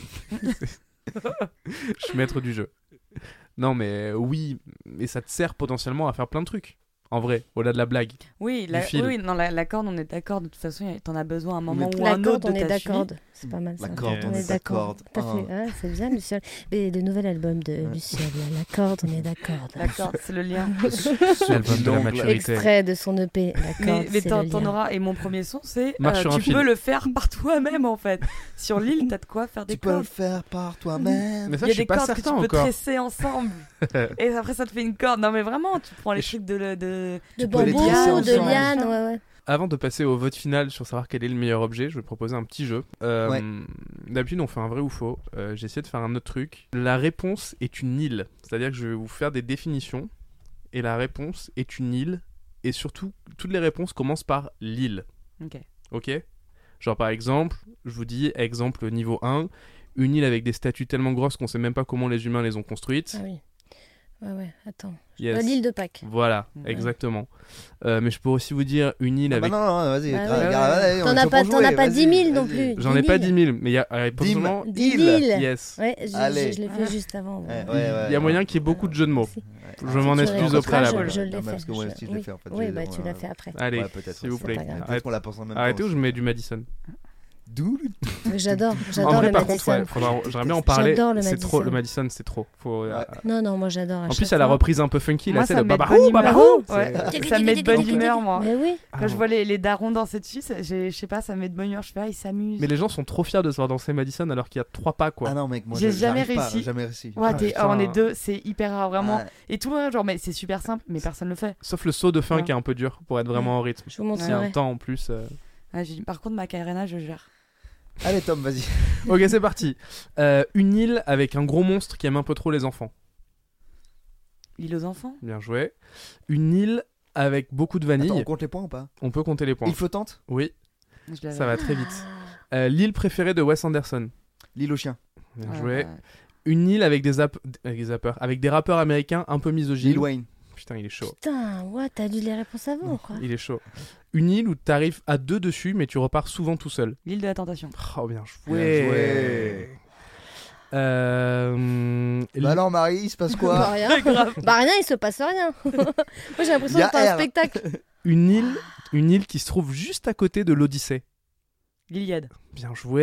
Je suis maître du jeu. Non, mais oui, mais ça te sert potentiellement à faire plein de trucs. En vrai, au-delà de la blague. Oui, la, fil. oui, non, la, la corde, on est d'accord. De toute façon, y a- t'en as besoin à un moment ou La un corde, autre on de est ta cheville. d'accord. C'est pas mal La ça. corde, on est d'accord. corde. T'as Ah. fait- ah, c'est bien, Luciole. Et le nouvel album de Ouais. Luciole, là, la corde, on est d'accord. La corde, c'est le lien. L'album de la l'ongle. maturité. Extrait de son E P, la Mais, corde, mais c'est t'en le t'en lien. auras. Et mon premier son, c'est Marche euh, sur un tu fil. peux le faire par toi-même en fait. Sur l'île, t'as de quoi faire des Tu peux le cordes. faire par toi-même. Mais ça, Il y je a suis des pas cordes que tu certain peux encore. tresser ensemble. Et après, ça te fait une corde. Non, mais vraiment, tu prends les Et je- trucs de. de... De Tu peux les bambou, tresser de ensemble. liane, ouais, ouais. Avant de passer au vote final sur savoir quel est le meilleur objet, je vais proposer un petit jeu. Euh, Ouais. D'habitude, on fait un vrai ou faux. Euh, J'ai essayé de faire un autre truc. La réponse est une île. C'est-à-dire que je vais vous faire des définitions. Et la réponse est une île. Et surtout, toutes les réponses commencent par l'île. Ok. Ok? Genre, par exemple, je vous dis, exemple niveau un, une île avec des statues tellement grosses qu'on sait même pas comment les humains les ont construites. Ah oui. Ouais, ouais, attends. Yes. Euh, L'île de Pâques. Voilà, Ouais. exactement. Euh, mais je peux aussi vous dire une île Ah avec. bah non, non, vas-y. Bah gra- ouais. gra- allez, on T'en est as chaud pas- pour t'en jouer, as pas vas-y, dix mille non vas-y. plus. J'en ai dix pas mille. dix mille, mais il y a euh, potentiellement- Dix île. mille. Yes. Ouais, je, Allez. je, je l'ai fait juste avant. Ouais, ouais. ouais, ouais. Il y a moyen qu'il y ait beaucoup de jeux de mots. Merci. Je m'en Tu excuse réécouteras, au préalable. Je, je Non, l'ai mais fait. parce que moi je- aussi, je l'ai oui. fait, en fait. Oui, Je- bah tu on- l'as fait après. Allez, Ouais, peut-être, s'il vous c'est plaît. pas grave. Peut-être Arrête- qu'on la pense en même temps. Arrêtez ou je aussi. mets du Madison. Dou- J'adore, En j'adore vrai, le par Madison. contre, ouais, faudra- j'aimerais bien en parler. J'adore le C'est trop, Madison. le Madison, c'est trop. Faut, euh, Ouais. Non, non, moi j'adore. à En chaque plus, elle a fois. reprise un peu funky, là, Moi, c'est ça le me met de babarou, bonne babarou. humeur. Ouais, C'est- ça me met de bonne humeur, moi. Mais oui. Ah, Quand je vois les, les darons danser dessus, ça- j'ai- je sais pas, ça me met de bonne humeur. Je fais, ah, ils s'amusent. Mais les gens sont trop fiers de se voir danser Madison alors qu'il y a trois pas, quoi. Ah non, mec, moi J'ai je- jamais j'arrive pas, réussi. jamais réussi. Ouais, Ah, t'es- putain. oh, on est deux, c'est hyper rare, vraiment. Ah, Et tout le monde, genre, mais c'est super simple, mais personne le fait. Sauf le saut de funk Ouais. qui est un peu dur pour être vraiment en rythme. Je vous C'est un montrerai. temps en plus. euh. Ah, j'ai dit, par contre, Macarena, je gère. Allez, Tom, vas-y. Ok, c'est parti. Euh, une île avec un gros monstre qui aime un peu trop les enfants. L'île aux enfants. Bien joué. Une île avec beaucoup de vanille. Attends, on compte les points ou pas? On peut compter les points. Île flottante? Oui, Je l'avais. ça va très vite. Euh, L'île préférée de Wes Anderson. L'île aux chiens. Bien Ouais, joué. ouais. Une île avec des, zap- avec des zappeurs, avec des rappeurs américains un peu misogynes. Lil Wayne. Putain, il est chaud. Putain, ouais, t'as lu les réponses avant, quoi. Il est chaud. Une île où t'arrives à deux dessus, mais tu repars souvent tout seul. L'île de la tentation. Oh, bien joué. Bien joué. Euh, Bah alors, Marie, il se passe Bah quoi? rien. Bah rien, il se passe rien. Moi j'ai l'impression Y a de faire un R. spectacle. Une île, une île qui se trouve juste à côté de l'Odyssée. L'Iliade. Bien joué.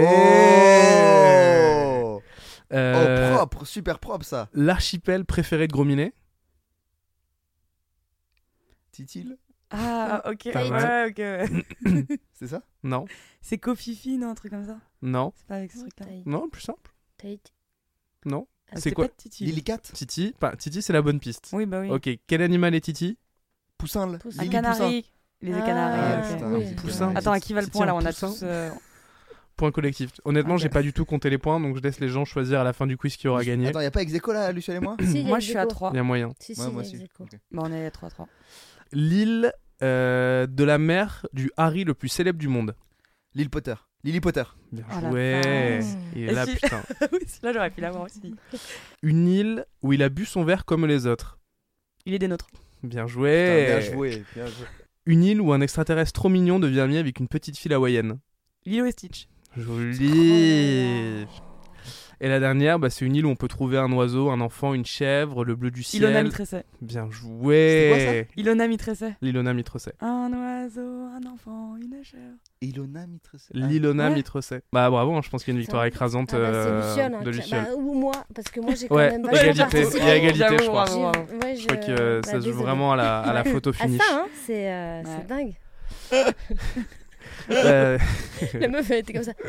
Oh, Euh, oh, propre, super propre ça. L'archipel préféré de Gros Minet. Titil, Ah, ok. Pas Ouais, mal. ok. ouais. c'est ça? Non, C'est Kofifi, non, un truc comme ça. non, C'est pas avec ce truc-là. non, plus simple. Tate. Non. Ah, C'est c'était quoi pas Titi. Lily Cat, Titi, pas, Titi, c'est la bonne piste. Oui, bah oui. Ok, quel animal est Titi? Poussin, le- Poussin. Un Lily canari. Les Ah, canaris. ok. putain, oui. Poussin. Attends, à qui va le Titi, point là? un On a poussin. tous. euh, Point collectif. Honnêtement, Ok. j'ai pas du tout compté les points, donc je laisse les gens choisir à la fin du quiz qui aura gagné. Attends, y a pas ex-aequo là, Luciel et moi? Si, il y a Moi, ex je suis à aequo. trois. Il y a moyen. Si, si, Ouais, il y moi a aussi. ex aequo. Ok. Bah, on est trois trois. L'île euh, de la mer du Harry le plus célèbre du monde. Lily Potter. Lily Potter. Bien Oh la joué. vache. Il est là, Et si- putain. Oui, là j'aurais pu l'avoir aussi. Une île où il a bu son verre comme les autres. Il est des nôtres. Bien Putain, joué. bien joué, bien joué. Une île où un extraterrestre trop mignon devient ami avec une petite fille hawaïenne. Lilo et Stitch. Joli. Et la dernière, bah, c'est une île où on peut trouver un oiseau, un enfant, une chèvre, le bleu du ciel. Ilona Mitresset. Bien joué. Ilona Mitresset. L'Ilona Mitresset. Un oiseau, un enfant, une chèvre. Ilona Mitresset. L'Ilona Ouais. Mitresset. Bah bravo, hein, je pense qu'il y a une victoire écrasante Ah bah, euh, c'est Luciole, hein, de qui- Luciole. bah, ou moi, parce que moi j'ai quand Ouais, même vachement égalité. participé. Il y a égalité, J'avoue, je crois. bravo, J'ai- bravo. ouais, Je crois que euh, bah, ça se joue désolée. vraiment à la, à la photo Ah finish. ça, hein, c'est euh, Ouais. c'est dingue. Euh, La meuf elle était comme ça.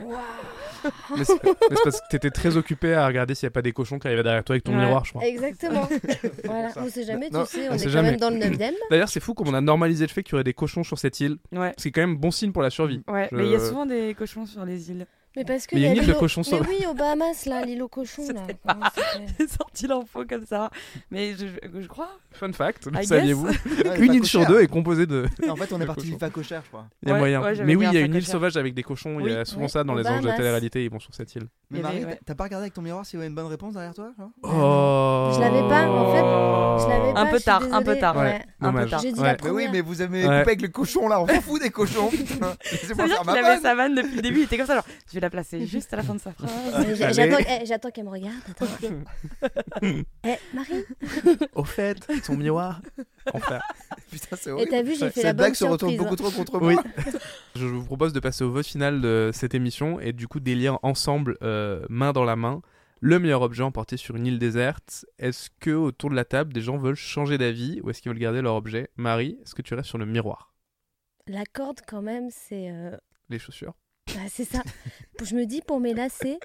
mais c'est mais c'est parce que t'étais très occupé à regarder s'il n'y a pas des cochons qui arrivaient derrière toi avec ton Ouais. miroir, je crois. Exactement. Voilà, on sait jamais, Non, tu sais, on on sait est quand jamais. même dans le neuvième. D'ailleurs, c'est fou comme on a normalisé le fait qu'il y aurait des cochons sur cette île. Ouais. C'est quand même bon signe pour la survie. Ouais, Je- mais il y a souvent des cochons sur les îles. Mais parce que Mais il y a une l'île île de aux- cochons Mais sauvages. oui, aux Bahamas là, l'île aux cochons Je là. sais Comment ça s'appelle J'ai sorti l'info comme ça. Mais je, je, je crois. Fun fact, I saviez-vous Ouais, Une les île sur facochères. deux est composée de. En fait, on est de parti cochons. du facochère, je crois. Il y a Ouais, moyen. ouais, j'avais mais oui, mis il y a un une île facochère. sauvage avec des cochons. Il y a Oui. souvent Ouais, ça dans aux les anges de Bahamas. télé-réalité. Ils vont sur cette île. Mais Il y avait- Marie, ouais. t'as pas regardé avec ton miroir s'il y avait une bonne réponse derrière toi, genre? Oh. Je l'avais pas, en fait, Je l'avais Un pas, peu je suis tard, un peu désolée. tard. Ouais. Ouais. Un peu Dommage. tard. J'ai dit Ouais. la Mais oui, première. mais vous avez Ouais. coupé avec le cochon là, on s'en fout des cochons, putain. Laissez-moi C'est-à-dire faire qu'il ma avait vanne. sa vanne depuis le début. Il était comme ça, genre, je vais la placer juste à la fin de sa phrase. Mais j'a- Allez. J'attends eh, j'attends qu'elle me regarde. Attends. Eh, Marie. Au fait, son miroir. Enfin. Putain, c'est Et horrible. t'as vu, j'ai fait la Cette bonne blague se retourne surprise. beaucoup trop contre Oui. moi. Je vous propose de passer au vote final de cette émission et du coup d'élire ensemble, euh, main dans la main, le meilleur objet emporté sur une île déserte. Est-ce que autour de la table, des gens veulent changer d'avis ou est-ce qu'ils veulent garder leur objet? Marie, est-ce que tu restes sur le miroir? La corde, quand même, c'est. euh, Les chaussures? bah, c'est ça. Je me dis, pour mes lacets,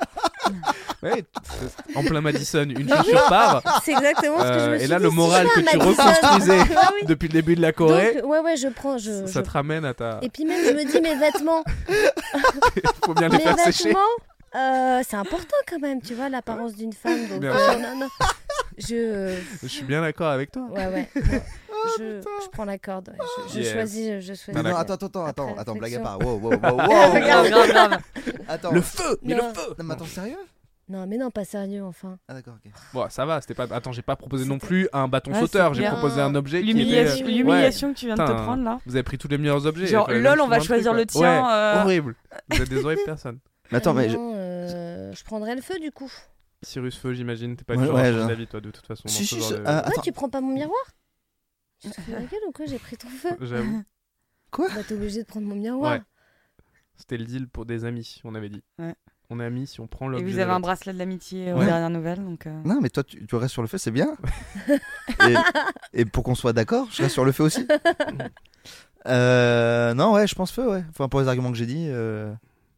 Ouais, en plein Madison, une chaussure part. c'est exactement ce que je Euh, me et suis là, dit. le si moral je que vais à tu Madison- reconstruisais Ah oui. depuis le début de la Corée, Donc, ouais, ouais, je prends. Je, ça je- te ramène à ta. Et puis même, je me dis, mes vêtements. Faut bien les mes faire sécher. vêtements, euh, c'est important quand même, tu vois, l'apparence d'une femme. Donc, Bien euh, sûr. non, non. Je. Je suis bien d'accord avec toi. Ouais, ouais. non. Je, je prends la corde. ouais. Je, je Yes. choisis. Je, je choisis. Mais non, d'accord. attends, attends, attends, Après attends, blague à réflexion. part. Wow, wow, wow, wow, Grave, grave, grave. Attends. Le feu, mais Non. le feu. Non, mais attends, sérieux? Non, mais non, pas sérieux, enfin. Ah, d'accord, ok. Bon, ça va, c'était pas. Attends, j'ai pas proposé non C'était- plus un bâton Ouais, sauteur. c'est J'ai bien. proposé un objet qui était. L'humiliation Ouais. l'humiliation que tu viens de te Putain. prendre là. Vous avez pris tous les meilleurs objets. Genre, Il fallait lol, bien on va trouver un choisir truc, le quoi. tien, Ouais, euh. horrible. Vous êtes des horribles personnes. Mais attends, mais. je- Non, euh, je prendrais le feu du coup. Cyrus Feu, j'imagine. T'es pas Ouais, du genre ouais, à changer je- d'avis, toi, de toute façon. dans Si, ce si, genre je- de- ah, Ouais, attends. tu prends pas mon miroir? Tu te fous de la gueule ou quoi? J'ai pris ton feu. J'avoue. Bah, t'es obligé de prendre mon miroir. Ouais. C'était le deal pour des amis, on avait dit. Ouais. On est amis si on prend Et l'objet. vous de avez un l'autre. bracelet de l'amitié aux Ouais. dernières nouvelles. Donc, euh... Non, mais toi, tu, tu restes sur le feu, c'est bien. et, et pour qu'on soit d'accord, je reste sur le feu aussi. euh, non, ouais, je pense feu, ouais. Enfin, pour les arguments que j'ai dit. Euh...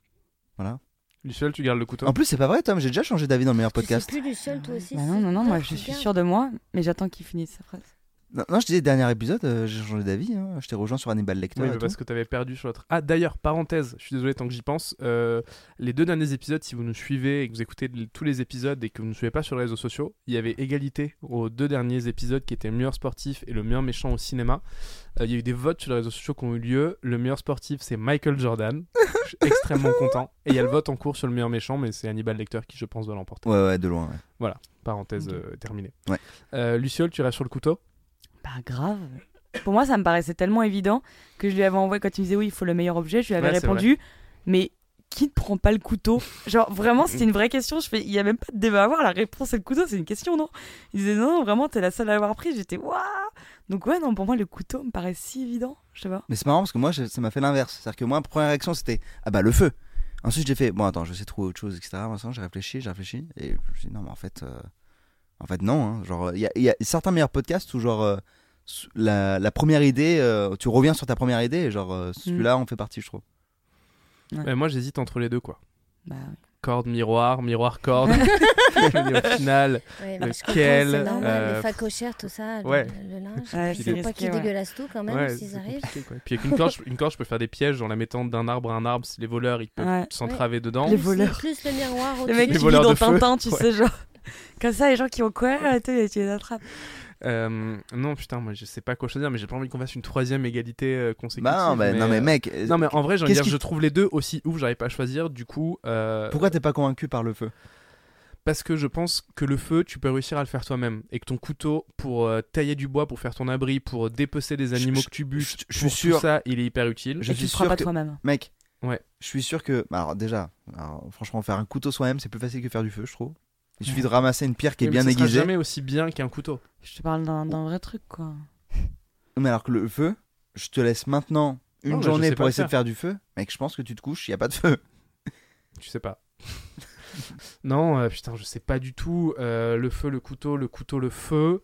Voilà. Luciole, tu gardes le couteau. En plus, c'est pas vrai, Tom, j'ai déjà changé d'avis dans le meilleur Tu sais podcast. plus Luciole, toi aussi. Bah c'est non, non, non, pas moi que je tu suis gardes. sûre de moi, mais j'attends qu'il finisse sa phrase. Non, non, je disais, dernier épisode, euh, j'ai changé d'avis. Hein. Je t'ai rejoint sur Hannibal Lecter. Oui, et mais tout. parce que t'avais perdu sur l'autre. Ah, d'ailleurs, parenthèse, je suis désolé tant que j'y pense. euh, les deux derniers épisodes, si vous nous suivez et que vous écoutez l- tous les épisodes et que vous ne nous suivez pas sur les réseaux sociaux, il y avait égalité aux deux derniers épisodes qui étaient le meilleur sportif et le meilleur méchant au cinéma. Euh, il y a eu des votes sur les réseaux sociaux qui ont eu lieu. Le meilleur sportif, c'est Michael Jordan. Je suis extrêmement content. Et il y a le vote en cours sur le meilleur méchant, mais c'est Hannibal Lecter qui, je pense, doit l'emporter. Ouais, ouais, de loin. Ouais. Parenthèse Ok. euh, terminée. Ouais. Euh, Luciole, tu restes sur le couteau. Bah grave. Pour moi, ça me paraissait tellement évident que je lui avais envoyé quand il me disait oui, il faut le meilleur objet. Je lui avais Ouais, c'est répondu, mais qui ne prend pas le couteau? Genre vraiment, c'était une vraie question. Je fais, il y a même pas de débat à avoir. La réponse c'est le couteau, c'est une question, non? Il disait non, vraiment, t'es la seule à l'avoir pris. J'étais waouh. Donc ouais, non, pour moi le couteau me paraît si évident. Je sais pas. Mais c'est marrant parce que moi, je- ça m'a fait l'inverse. C'est-à-dire que moi, ma première réaction, c'était ah bah le feu. Ensuite, j'ai fait bon, attends, je sais trouver autre chose, et cetera. Vincent, j'ai réfléchi, j'ai réfléchi. Et je me suis dit non, mais en fait, euh, en fait, non. Hein. Genre, il y, a- il y a certains meilleurs podcasts où, genre, euh, s- la, la première idée, euh, tu reviens sur ta première idée, et genre, euh, celui-là, on fait partie, je trouve. Ouais. Euh, moi, j'hésite entre les deux, quoi. Bah oui. Corde, miroir, miroir, corde. Je veux dire, au final, Ouais, mais je comprends, lequel, c'est normal, euh, les facochères, tout ça, le- ouais. le, le linge. Ouais, Il c'est faut pas risqué, qu'ils ouais. dégueulassent tout quand même ouais, s'ils c'est arrivent. compliqué, quoi. Puis avec une corde, je- une corde, je peux faire des pièges en la mettant d'un arbre à un arbre. Si les voleurs, ils peuvent Ouais. s'entraver dedans. Les Plus- voleurs. Plus le miroir Le au-dessus. mec Les qui vit voleurs dans de feu. Tintin, tu Ouais. sais, genre. Comme ça, les gens qui ont quoi et tout, et tu les attrapes. Euh, non, putain, moi, je sais pas quoi choisir, mais j'ai pas envie qu'on fasse une troisième égalité euh, consécutive. Bah non, bah, non, mais euh, mec. euh, Non, mais en vrai, j'ai envie de qu'est-ce dire, qui- je trouve les deux aussi ouf, j'arrive pas à choisir. Du coup, euh, Pourquoi t'es pas convaincu par le feu? parce que je pense que le feu, tu peux réussir à le faire toi-même. Et que ton couteau, pour euh, tailler du bois, pour faire ton abri, pour dépecer des animaux Je- que tu butes, je- je pour suis sûr- tout ça, il est hyper utile. Je et tu suis le feras sûr pas que- toi-même. Mec, Ouais. je suis sûr que. Alors, déjà, alors, franchement, faire un couteau soi-même, c'est plus facile que faire du feu, je trouve. Il suffit de ramasser une pierre qui est Oui, bien mais ça sera aiguisée. jamais aussi bien qu'un couteau. Je te parle d'un d'un vrai truc, quoi. Mais alors que le feu, je te laisse maintenant une Non, mais je journée sais pour pas le essayer de faire. faire du feu. Mec, je pense que tu te couches, il y a pas de feu. Tu sais pas. Non, euh, putain, je sais pas du tout. Euh, le feu, le couteau, le couteau, le feu.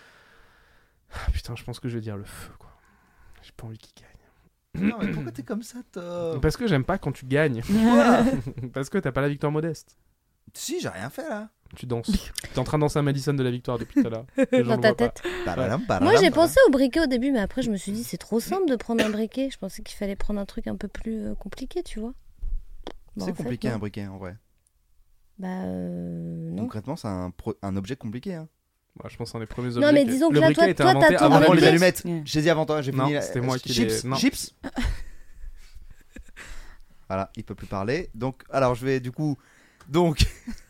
Ah, putain, je pense que je vais dire le feu, quoi. J'ai pas envie qu'il gagne. Non, mais pourquoi t'es comme ça, Tom? Parce que j'aime pas quand tu gagnes. Parce que t'as pas la victoire modeste. Si, j'ai rien fait là. Tu danses. T'es en train de danser à Madison de la victoire depuis tout à l'heure. Les gens Dans le ta voient pas. tête. Paralam, Moi paralam, j'ai paralam. pensé au briquet au début, mais après je me suis dit c'est trop simple de prendre un briquet. Je pensais qu'il fallait prendre un truc un peu plus euh, compliqué, tu vois. Bah, en C'est fait, compliqué non. un briquet en vrai. Bah euh, non. Concrètement, c'est un, pro- un objet compliqué. Hein. Bah, je pense que c'est un des premiers Non, objets. mais que- disons que le là, briquet toi- a été toi, t'as inventé ton avant Avant les briquet. allumettes. Ouais. J'ai dit avant toi, j'ai Non, fini. la- c'était moi qui Chips, l'ai- non. chips. Voilà, il peut plus parler. Donc, alors je vais du coup, donc,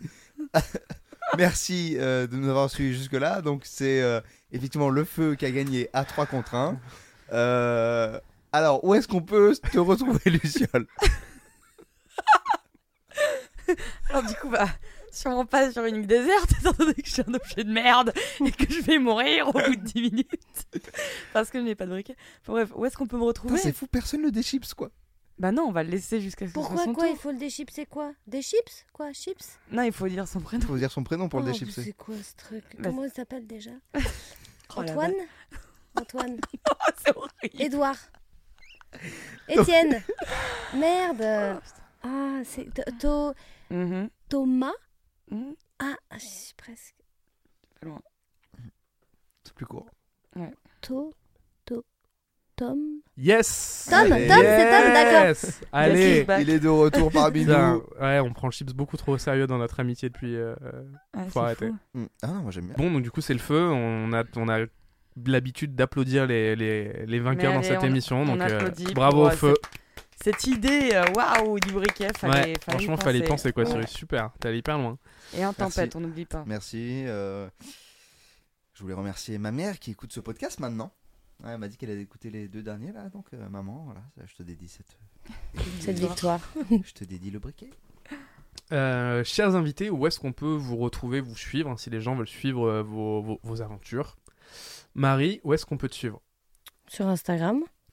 merci euh, de nous avoir suivis jusque là. Donc c'est euh, effectivement le feu qui a gagné à trois contre un. Euh, alors où est-ce qu'on peut te retrouver, Luciole? Alors du coup, bah, sûrement pas sur une île déserte, étant donné que je suis un objet de merde et que je vais mourir au bout de dix minutes. Parce que je n'ai pas de briquet. Enfin, bref, où est-ce qu'on peut me retrouver? Putain, c'est fou, personne ne déchips quoi. Bah non, on va le laisser jusqu'à ce que ce Pourquoi soit son quoi? Il tour. faut le déchipser quoi? Des chips? Quoi? Chips? Non, il faut dire son Il prénom. faut dire son prénom pour Oh, le mais déchipser. C'est quoi ce truc? Bah, Comment il s'appelle déjà? Oh la Antoine? Antoine. Oh, c'est horrible. Édouard. Étienne. Merde. Ah, c'est to- to- Mhm. Thomas? Mhm. Ah, je suis presque. C'est plus court. To, to, Tom. Yes. Tom, Allez. Tom, c'est Tom, d'accord. Yes. Allez. Back. Il est de retour parmi Putain, nous. ouais, on prend le chips beaucoup trop au sérieux dans notre amitié depuis. euh, Ah, Faut c'est arrêter. fou. Mm. Ah non, moi j'aime bien. Bon, donc du coup, c'est le feu. On a, on a l'habitude d'applaudir les, les, les vainqueurs Mais dans allez, cette on- émission. on Donc, euh, applaudit bravo pour, au euh, feu. Cette idée, euh, waouh, du briquet, fallait, Ouais, fallait franchement, y fallait y penser quoi, Ouais. Cyrus. Super, t'es allé hyper loin. Et en tempête, Merci. on n'oublie pas. Merci. euh, Je voulais remercier ma mère qui écoute ce podcast maintenant. Ouais, elle m'a dit qu'elle allait écouter les deux derniers là, donc euh, maman, voilà, je te dédie cette, Cette victoire. je te dédie le briquet. Euh, chers invités, où est-ce qu'on peut vous retrouver, vous suivre, hein, si les gens veulent suivre euh, vos, vos, vos aventures? Marie, où est-ce qu'on peut te suivre? Sur Instagram.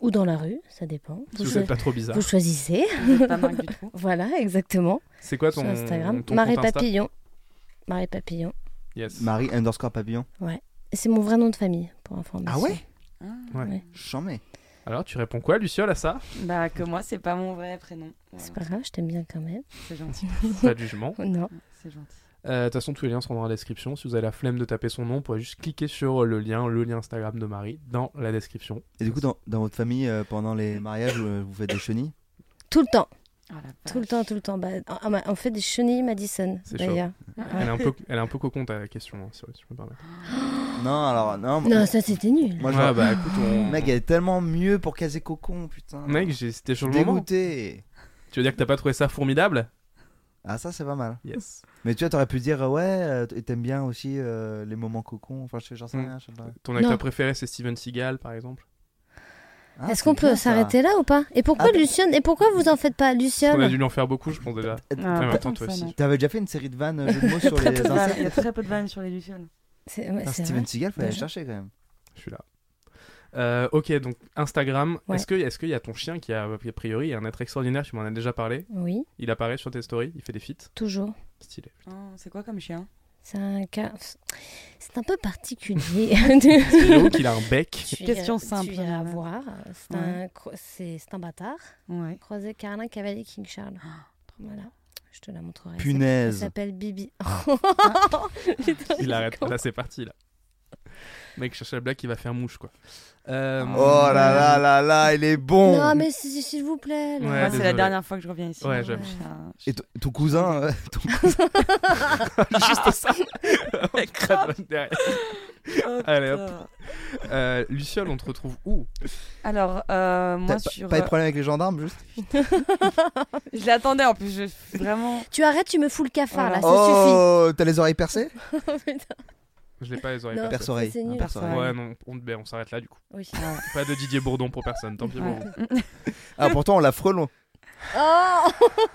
Ou dans la rue, ça dépend. Si vous choi- n'êtes pas trop bizarre. vous choisissez. Vous êtes pas Marc Dutroux. Voilà, exactement. C'est quoi ton, Sur Instagram. ton Marie compte Insta Papillon. Marie Papillon. Yes. Marie underscore papillon. Et c'est mon vrai nom de famille, pour information. Ah ouais Ah. Ouais. Ouais. Chambé. Alors, tu réponds quoi, Luciole, à ça? Bah, que moi, c'est pas mon vrai prénom. Voilà. C'est pas grave, je t'aime bien quand même. C'est gentil. Pas de jugement. Non. C'est gentil. Euh, De toute façon, tous les liens seront dans la description. Si vous avez la flemme de taper son nom, vous pourrez juste cliquer sur le lien, le lien Instagram de Marie, dans la description. Et du coup, dans, dans votre famille, euh, pendant les mariages, euh, vous faites des chenilles? Tout le temps. Oh, la Tout le vache. temps, tout le temps. Bah, on, on fait des chenilles Madison, C'est chaud. d'ailleurs. Elle est un peu, elle est un peu cocon ta question, hein, si je me permets. Non, alors, non. Non, ça c'était nul. Moi, Ouais, genre, bah écoute, on... mec, elle est tellement mieux pour caser cocon, putain. Mec, j'ai- c'était sur le moment. Dégoûté. Tu veux dire que t'as pas trouvé ça formidable? Ah, ça, c'est pas mal. Yes. Mais tu vois, t'aurais pu dire, euh, ouais, euh, et t'aimes bien aussi euh, les moments cocon. Enfin, je sais, j'en sais Mm. rien. Je sais pas. Ton acteur Non. préféré, c'est Steven Seagal, par exemple? Ah, Est-ce c'est qu'on peut bien, ça. s'arrêter là ou pas? Et pourquoi Ah, Lucienne? Et pourquoi vous en faites pas, On a Lucienne? dû lui en faire beaucoup, je pense déjà. Ah, Ouais, pas attends, tant que toi ça, aussi. non. T'avais déjà fait une série de vannes, euh, jeux de mots sur Très les peu de vannes. Il y a insectes. très peu de vannes sur les lucioles. C'est ouais, Enfin, c'est Steven vrai. Seagal, fallait aller Déjà. chercher quand même. Je suis là. Euh, ok, donc Instagram. Ouais. Est-ce que, est-ce qu'il y a ton chien qui a, a priori, est un être extraordinaire, tu m'en as déjà parlé. Oui, Il apparaît sur tes stories, il fait des feats. toujours. Stylé. Oh, c'est quoi comme chien? C'est un cas. C'est un peu particulier. J'avoue qu'il a un bec. Tu Question iras- simple, Tu iras voilà. voir. C'est Ouais. un, cro- c'est c'est un bâtard. Ouais. Croisé Carlin Cavalier King Charles. Voilà. Je te la montrerai. Elle Punaise. s'appelle Bibi. Il arrête. Là, c'est parti, là. Mec, cherche la blague qui va faire mouche, quoi. Euh, Oh là là là là, il est bon. Non, mais s'il s'il vous plaît. là. Ouais, Moi, c'est la désolé. dernière fois que je reviens ici. Ouais, donc, j'avoue. je suis un- Et ton- ton cousin, euh, ton Juste ça. Mec, crade derrière. Oh, Allez, hop. putain. Euh, Luciole, on te retrouve où? Alors, euh, moi, T'as pas- sur. pas de problème avec les gendarmes, juste. Je l'attendais en plus, je vraiment. Tu arrêtes, tu me fous le cafard Voilà. là, ça Oh, t'as les oreilles percées? suffit. Putain. Je l'ai pas les oreilles Non. percées. Perce-oreille. c'est nul. Perce-oreille. Ouais, non, on, ben, on s'arrête là, du coup. Oui. Pas de Didier Bourdon pour personne, tant pis pour Ouais. vous. Ah, pourtant, on l'a frelon. Oh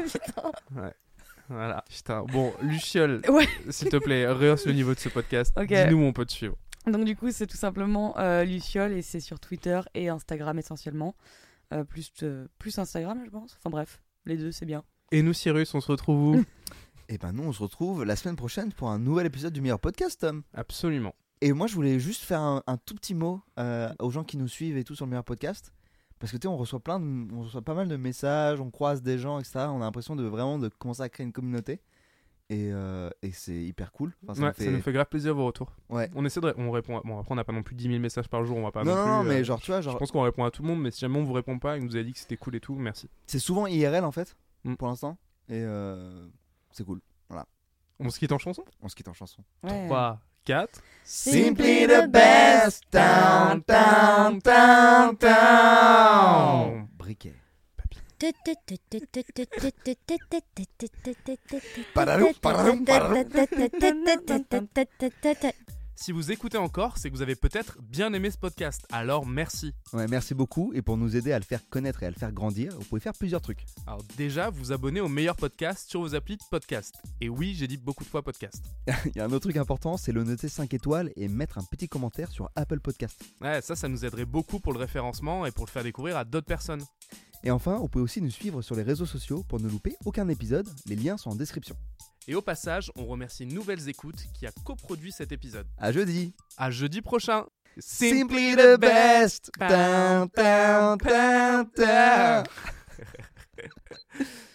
Voilà, putain. Bon, Luciole, Ouais. s'il te plaît, rehausse le niveau de ce podcast. Ok. Dis-nous où on peut te suivre. Donc, du coup, c'est tout simplement euh, Luciole et c'est sur Twitter et Instagram essentiellement. Euh, plus, euh, plus Instagram, je pense. Enfin, bref, les deux, c'est bien. Et nous, Cyrus, on se retrouve où? Et ben, nous, on se retrouve la semaine prochaine pour un nouvel épisode du meilleur podcast, Tom. Absolument. Et moi, je voulais juste faire un, un tout petit mot euh, aux gens qui nous suivent et tout sur le meilleur podcast. Parce que tu sais, on reçoit plein de, on reçoit pas mal de messages, on croise des gens, et cetera. On a l'impression de vraiment de commencer à créer une communauté. Et, euh, et c'est hyper cool. Enfin, ça Ouais, me fait- ça nous fait grave plaisir vos retours. Ouais. On essaie de. ré- On répond. à- Bon, après, on n'a pas non plus dix mille messages par jour, on va pas non, non, non, non, plus. mais euh, genre, tu vois, Je genre, pense qu'on répond à tout le monde, mais si jamais on vous répond pas et que vous avez dit que c'était cool et tout, merci. c'est souvent I R L en fait, Mm. pour l'instant. Et euh, c'est cool. On se quitte en chanson? On se quitte en chanson. Ouais. trois, quatre. Simply the best. Down, down, down, down. Briquet. Paralou, paralou, paralou. Si vous écoutez encore, c'est que vous avez peut-être bien aimé ce podcast. Alors merci. Ouais, merci beaucoup. Et pour nous aider à le faire connaître et à le faire grandir, vous pouvez faire plusieurs trucs. Alors déjà, vous abonnez au meilleur podcast sur vos applis de podcast. Et oui, j'ai dit beaucoup de fois podcast. Il y a un autre truc important, c'est le noter cinq étoiles et mettre un petit commentaire sur Apple Podcast. Ouais, ça, ça nous aiderait beaucoup pour le référencement et pour le faire découvrir à d'autres personnes. Et enfin, vous pouvez aussi nous suivre sur les réseaux sociaux pour ne louper aucun épisode. Les liens sont en description. Et au passage, on remercie Nouvelles Écoutes qui a coproduit cet épisode. À jeudi. À jeudi prochain. Simply the best. Down, down, down, down.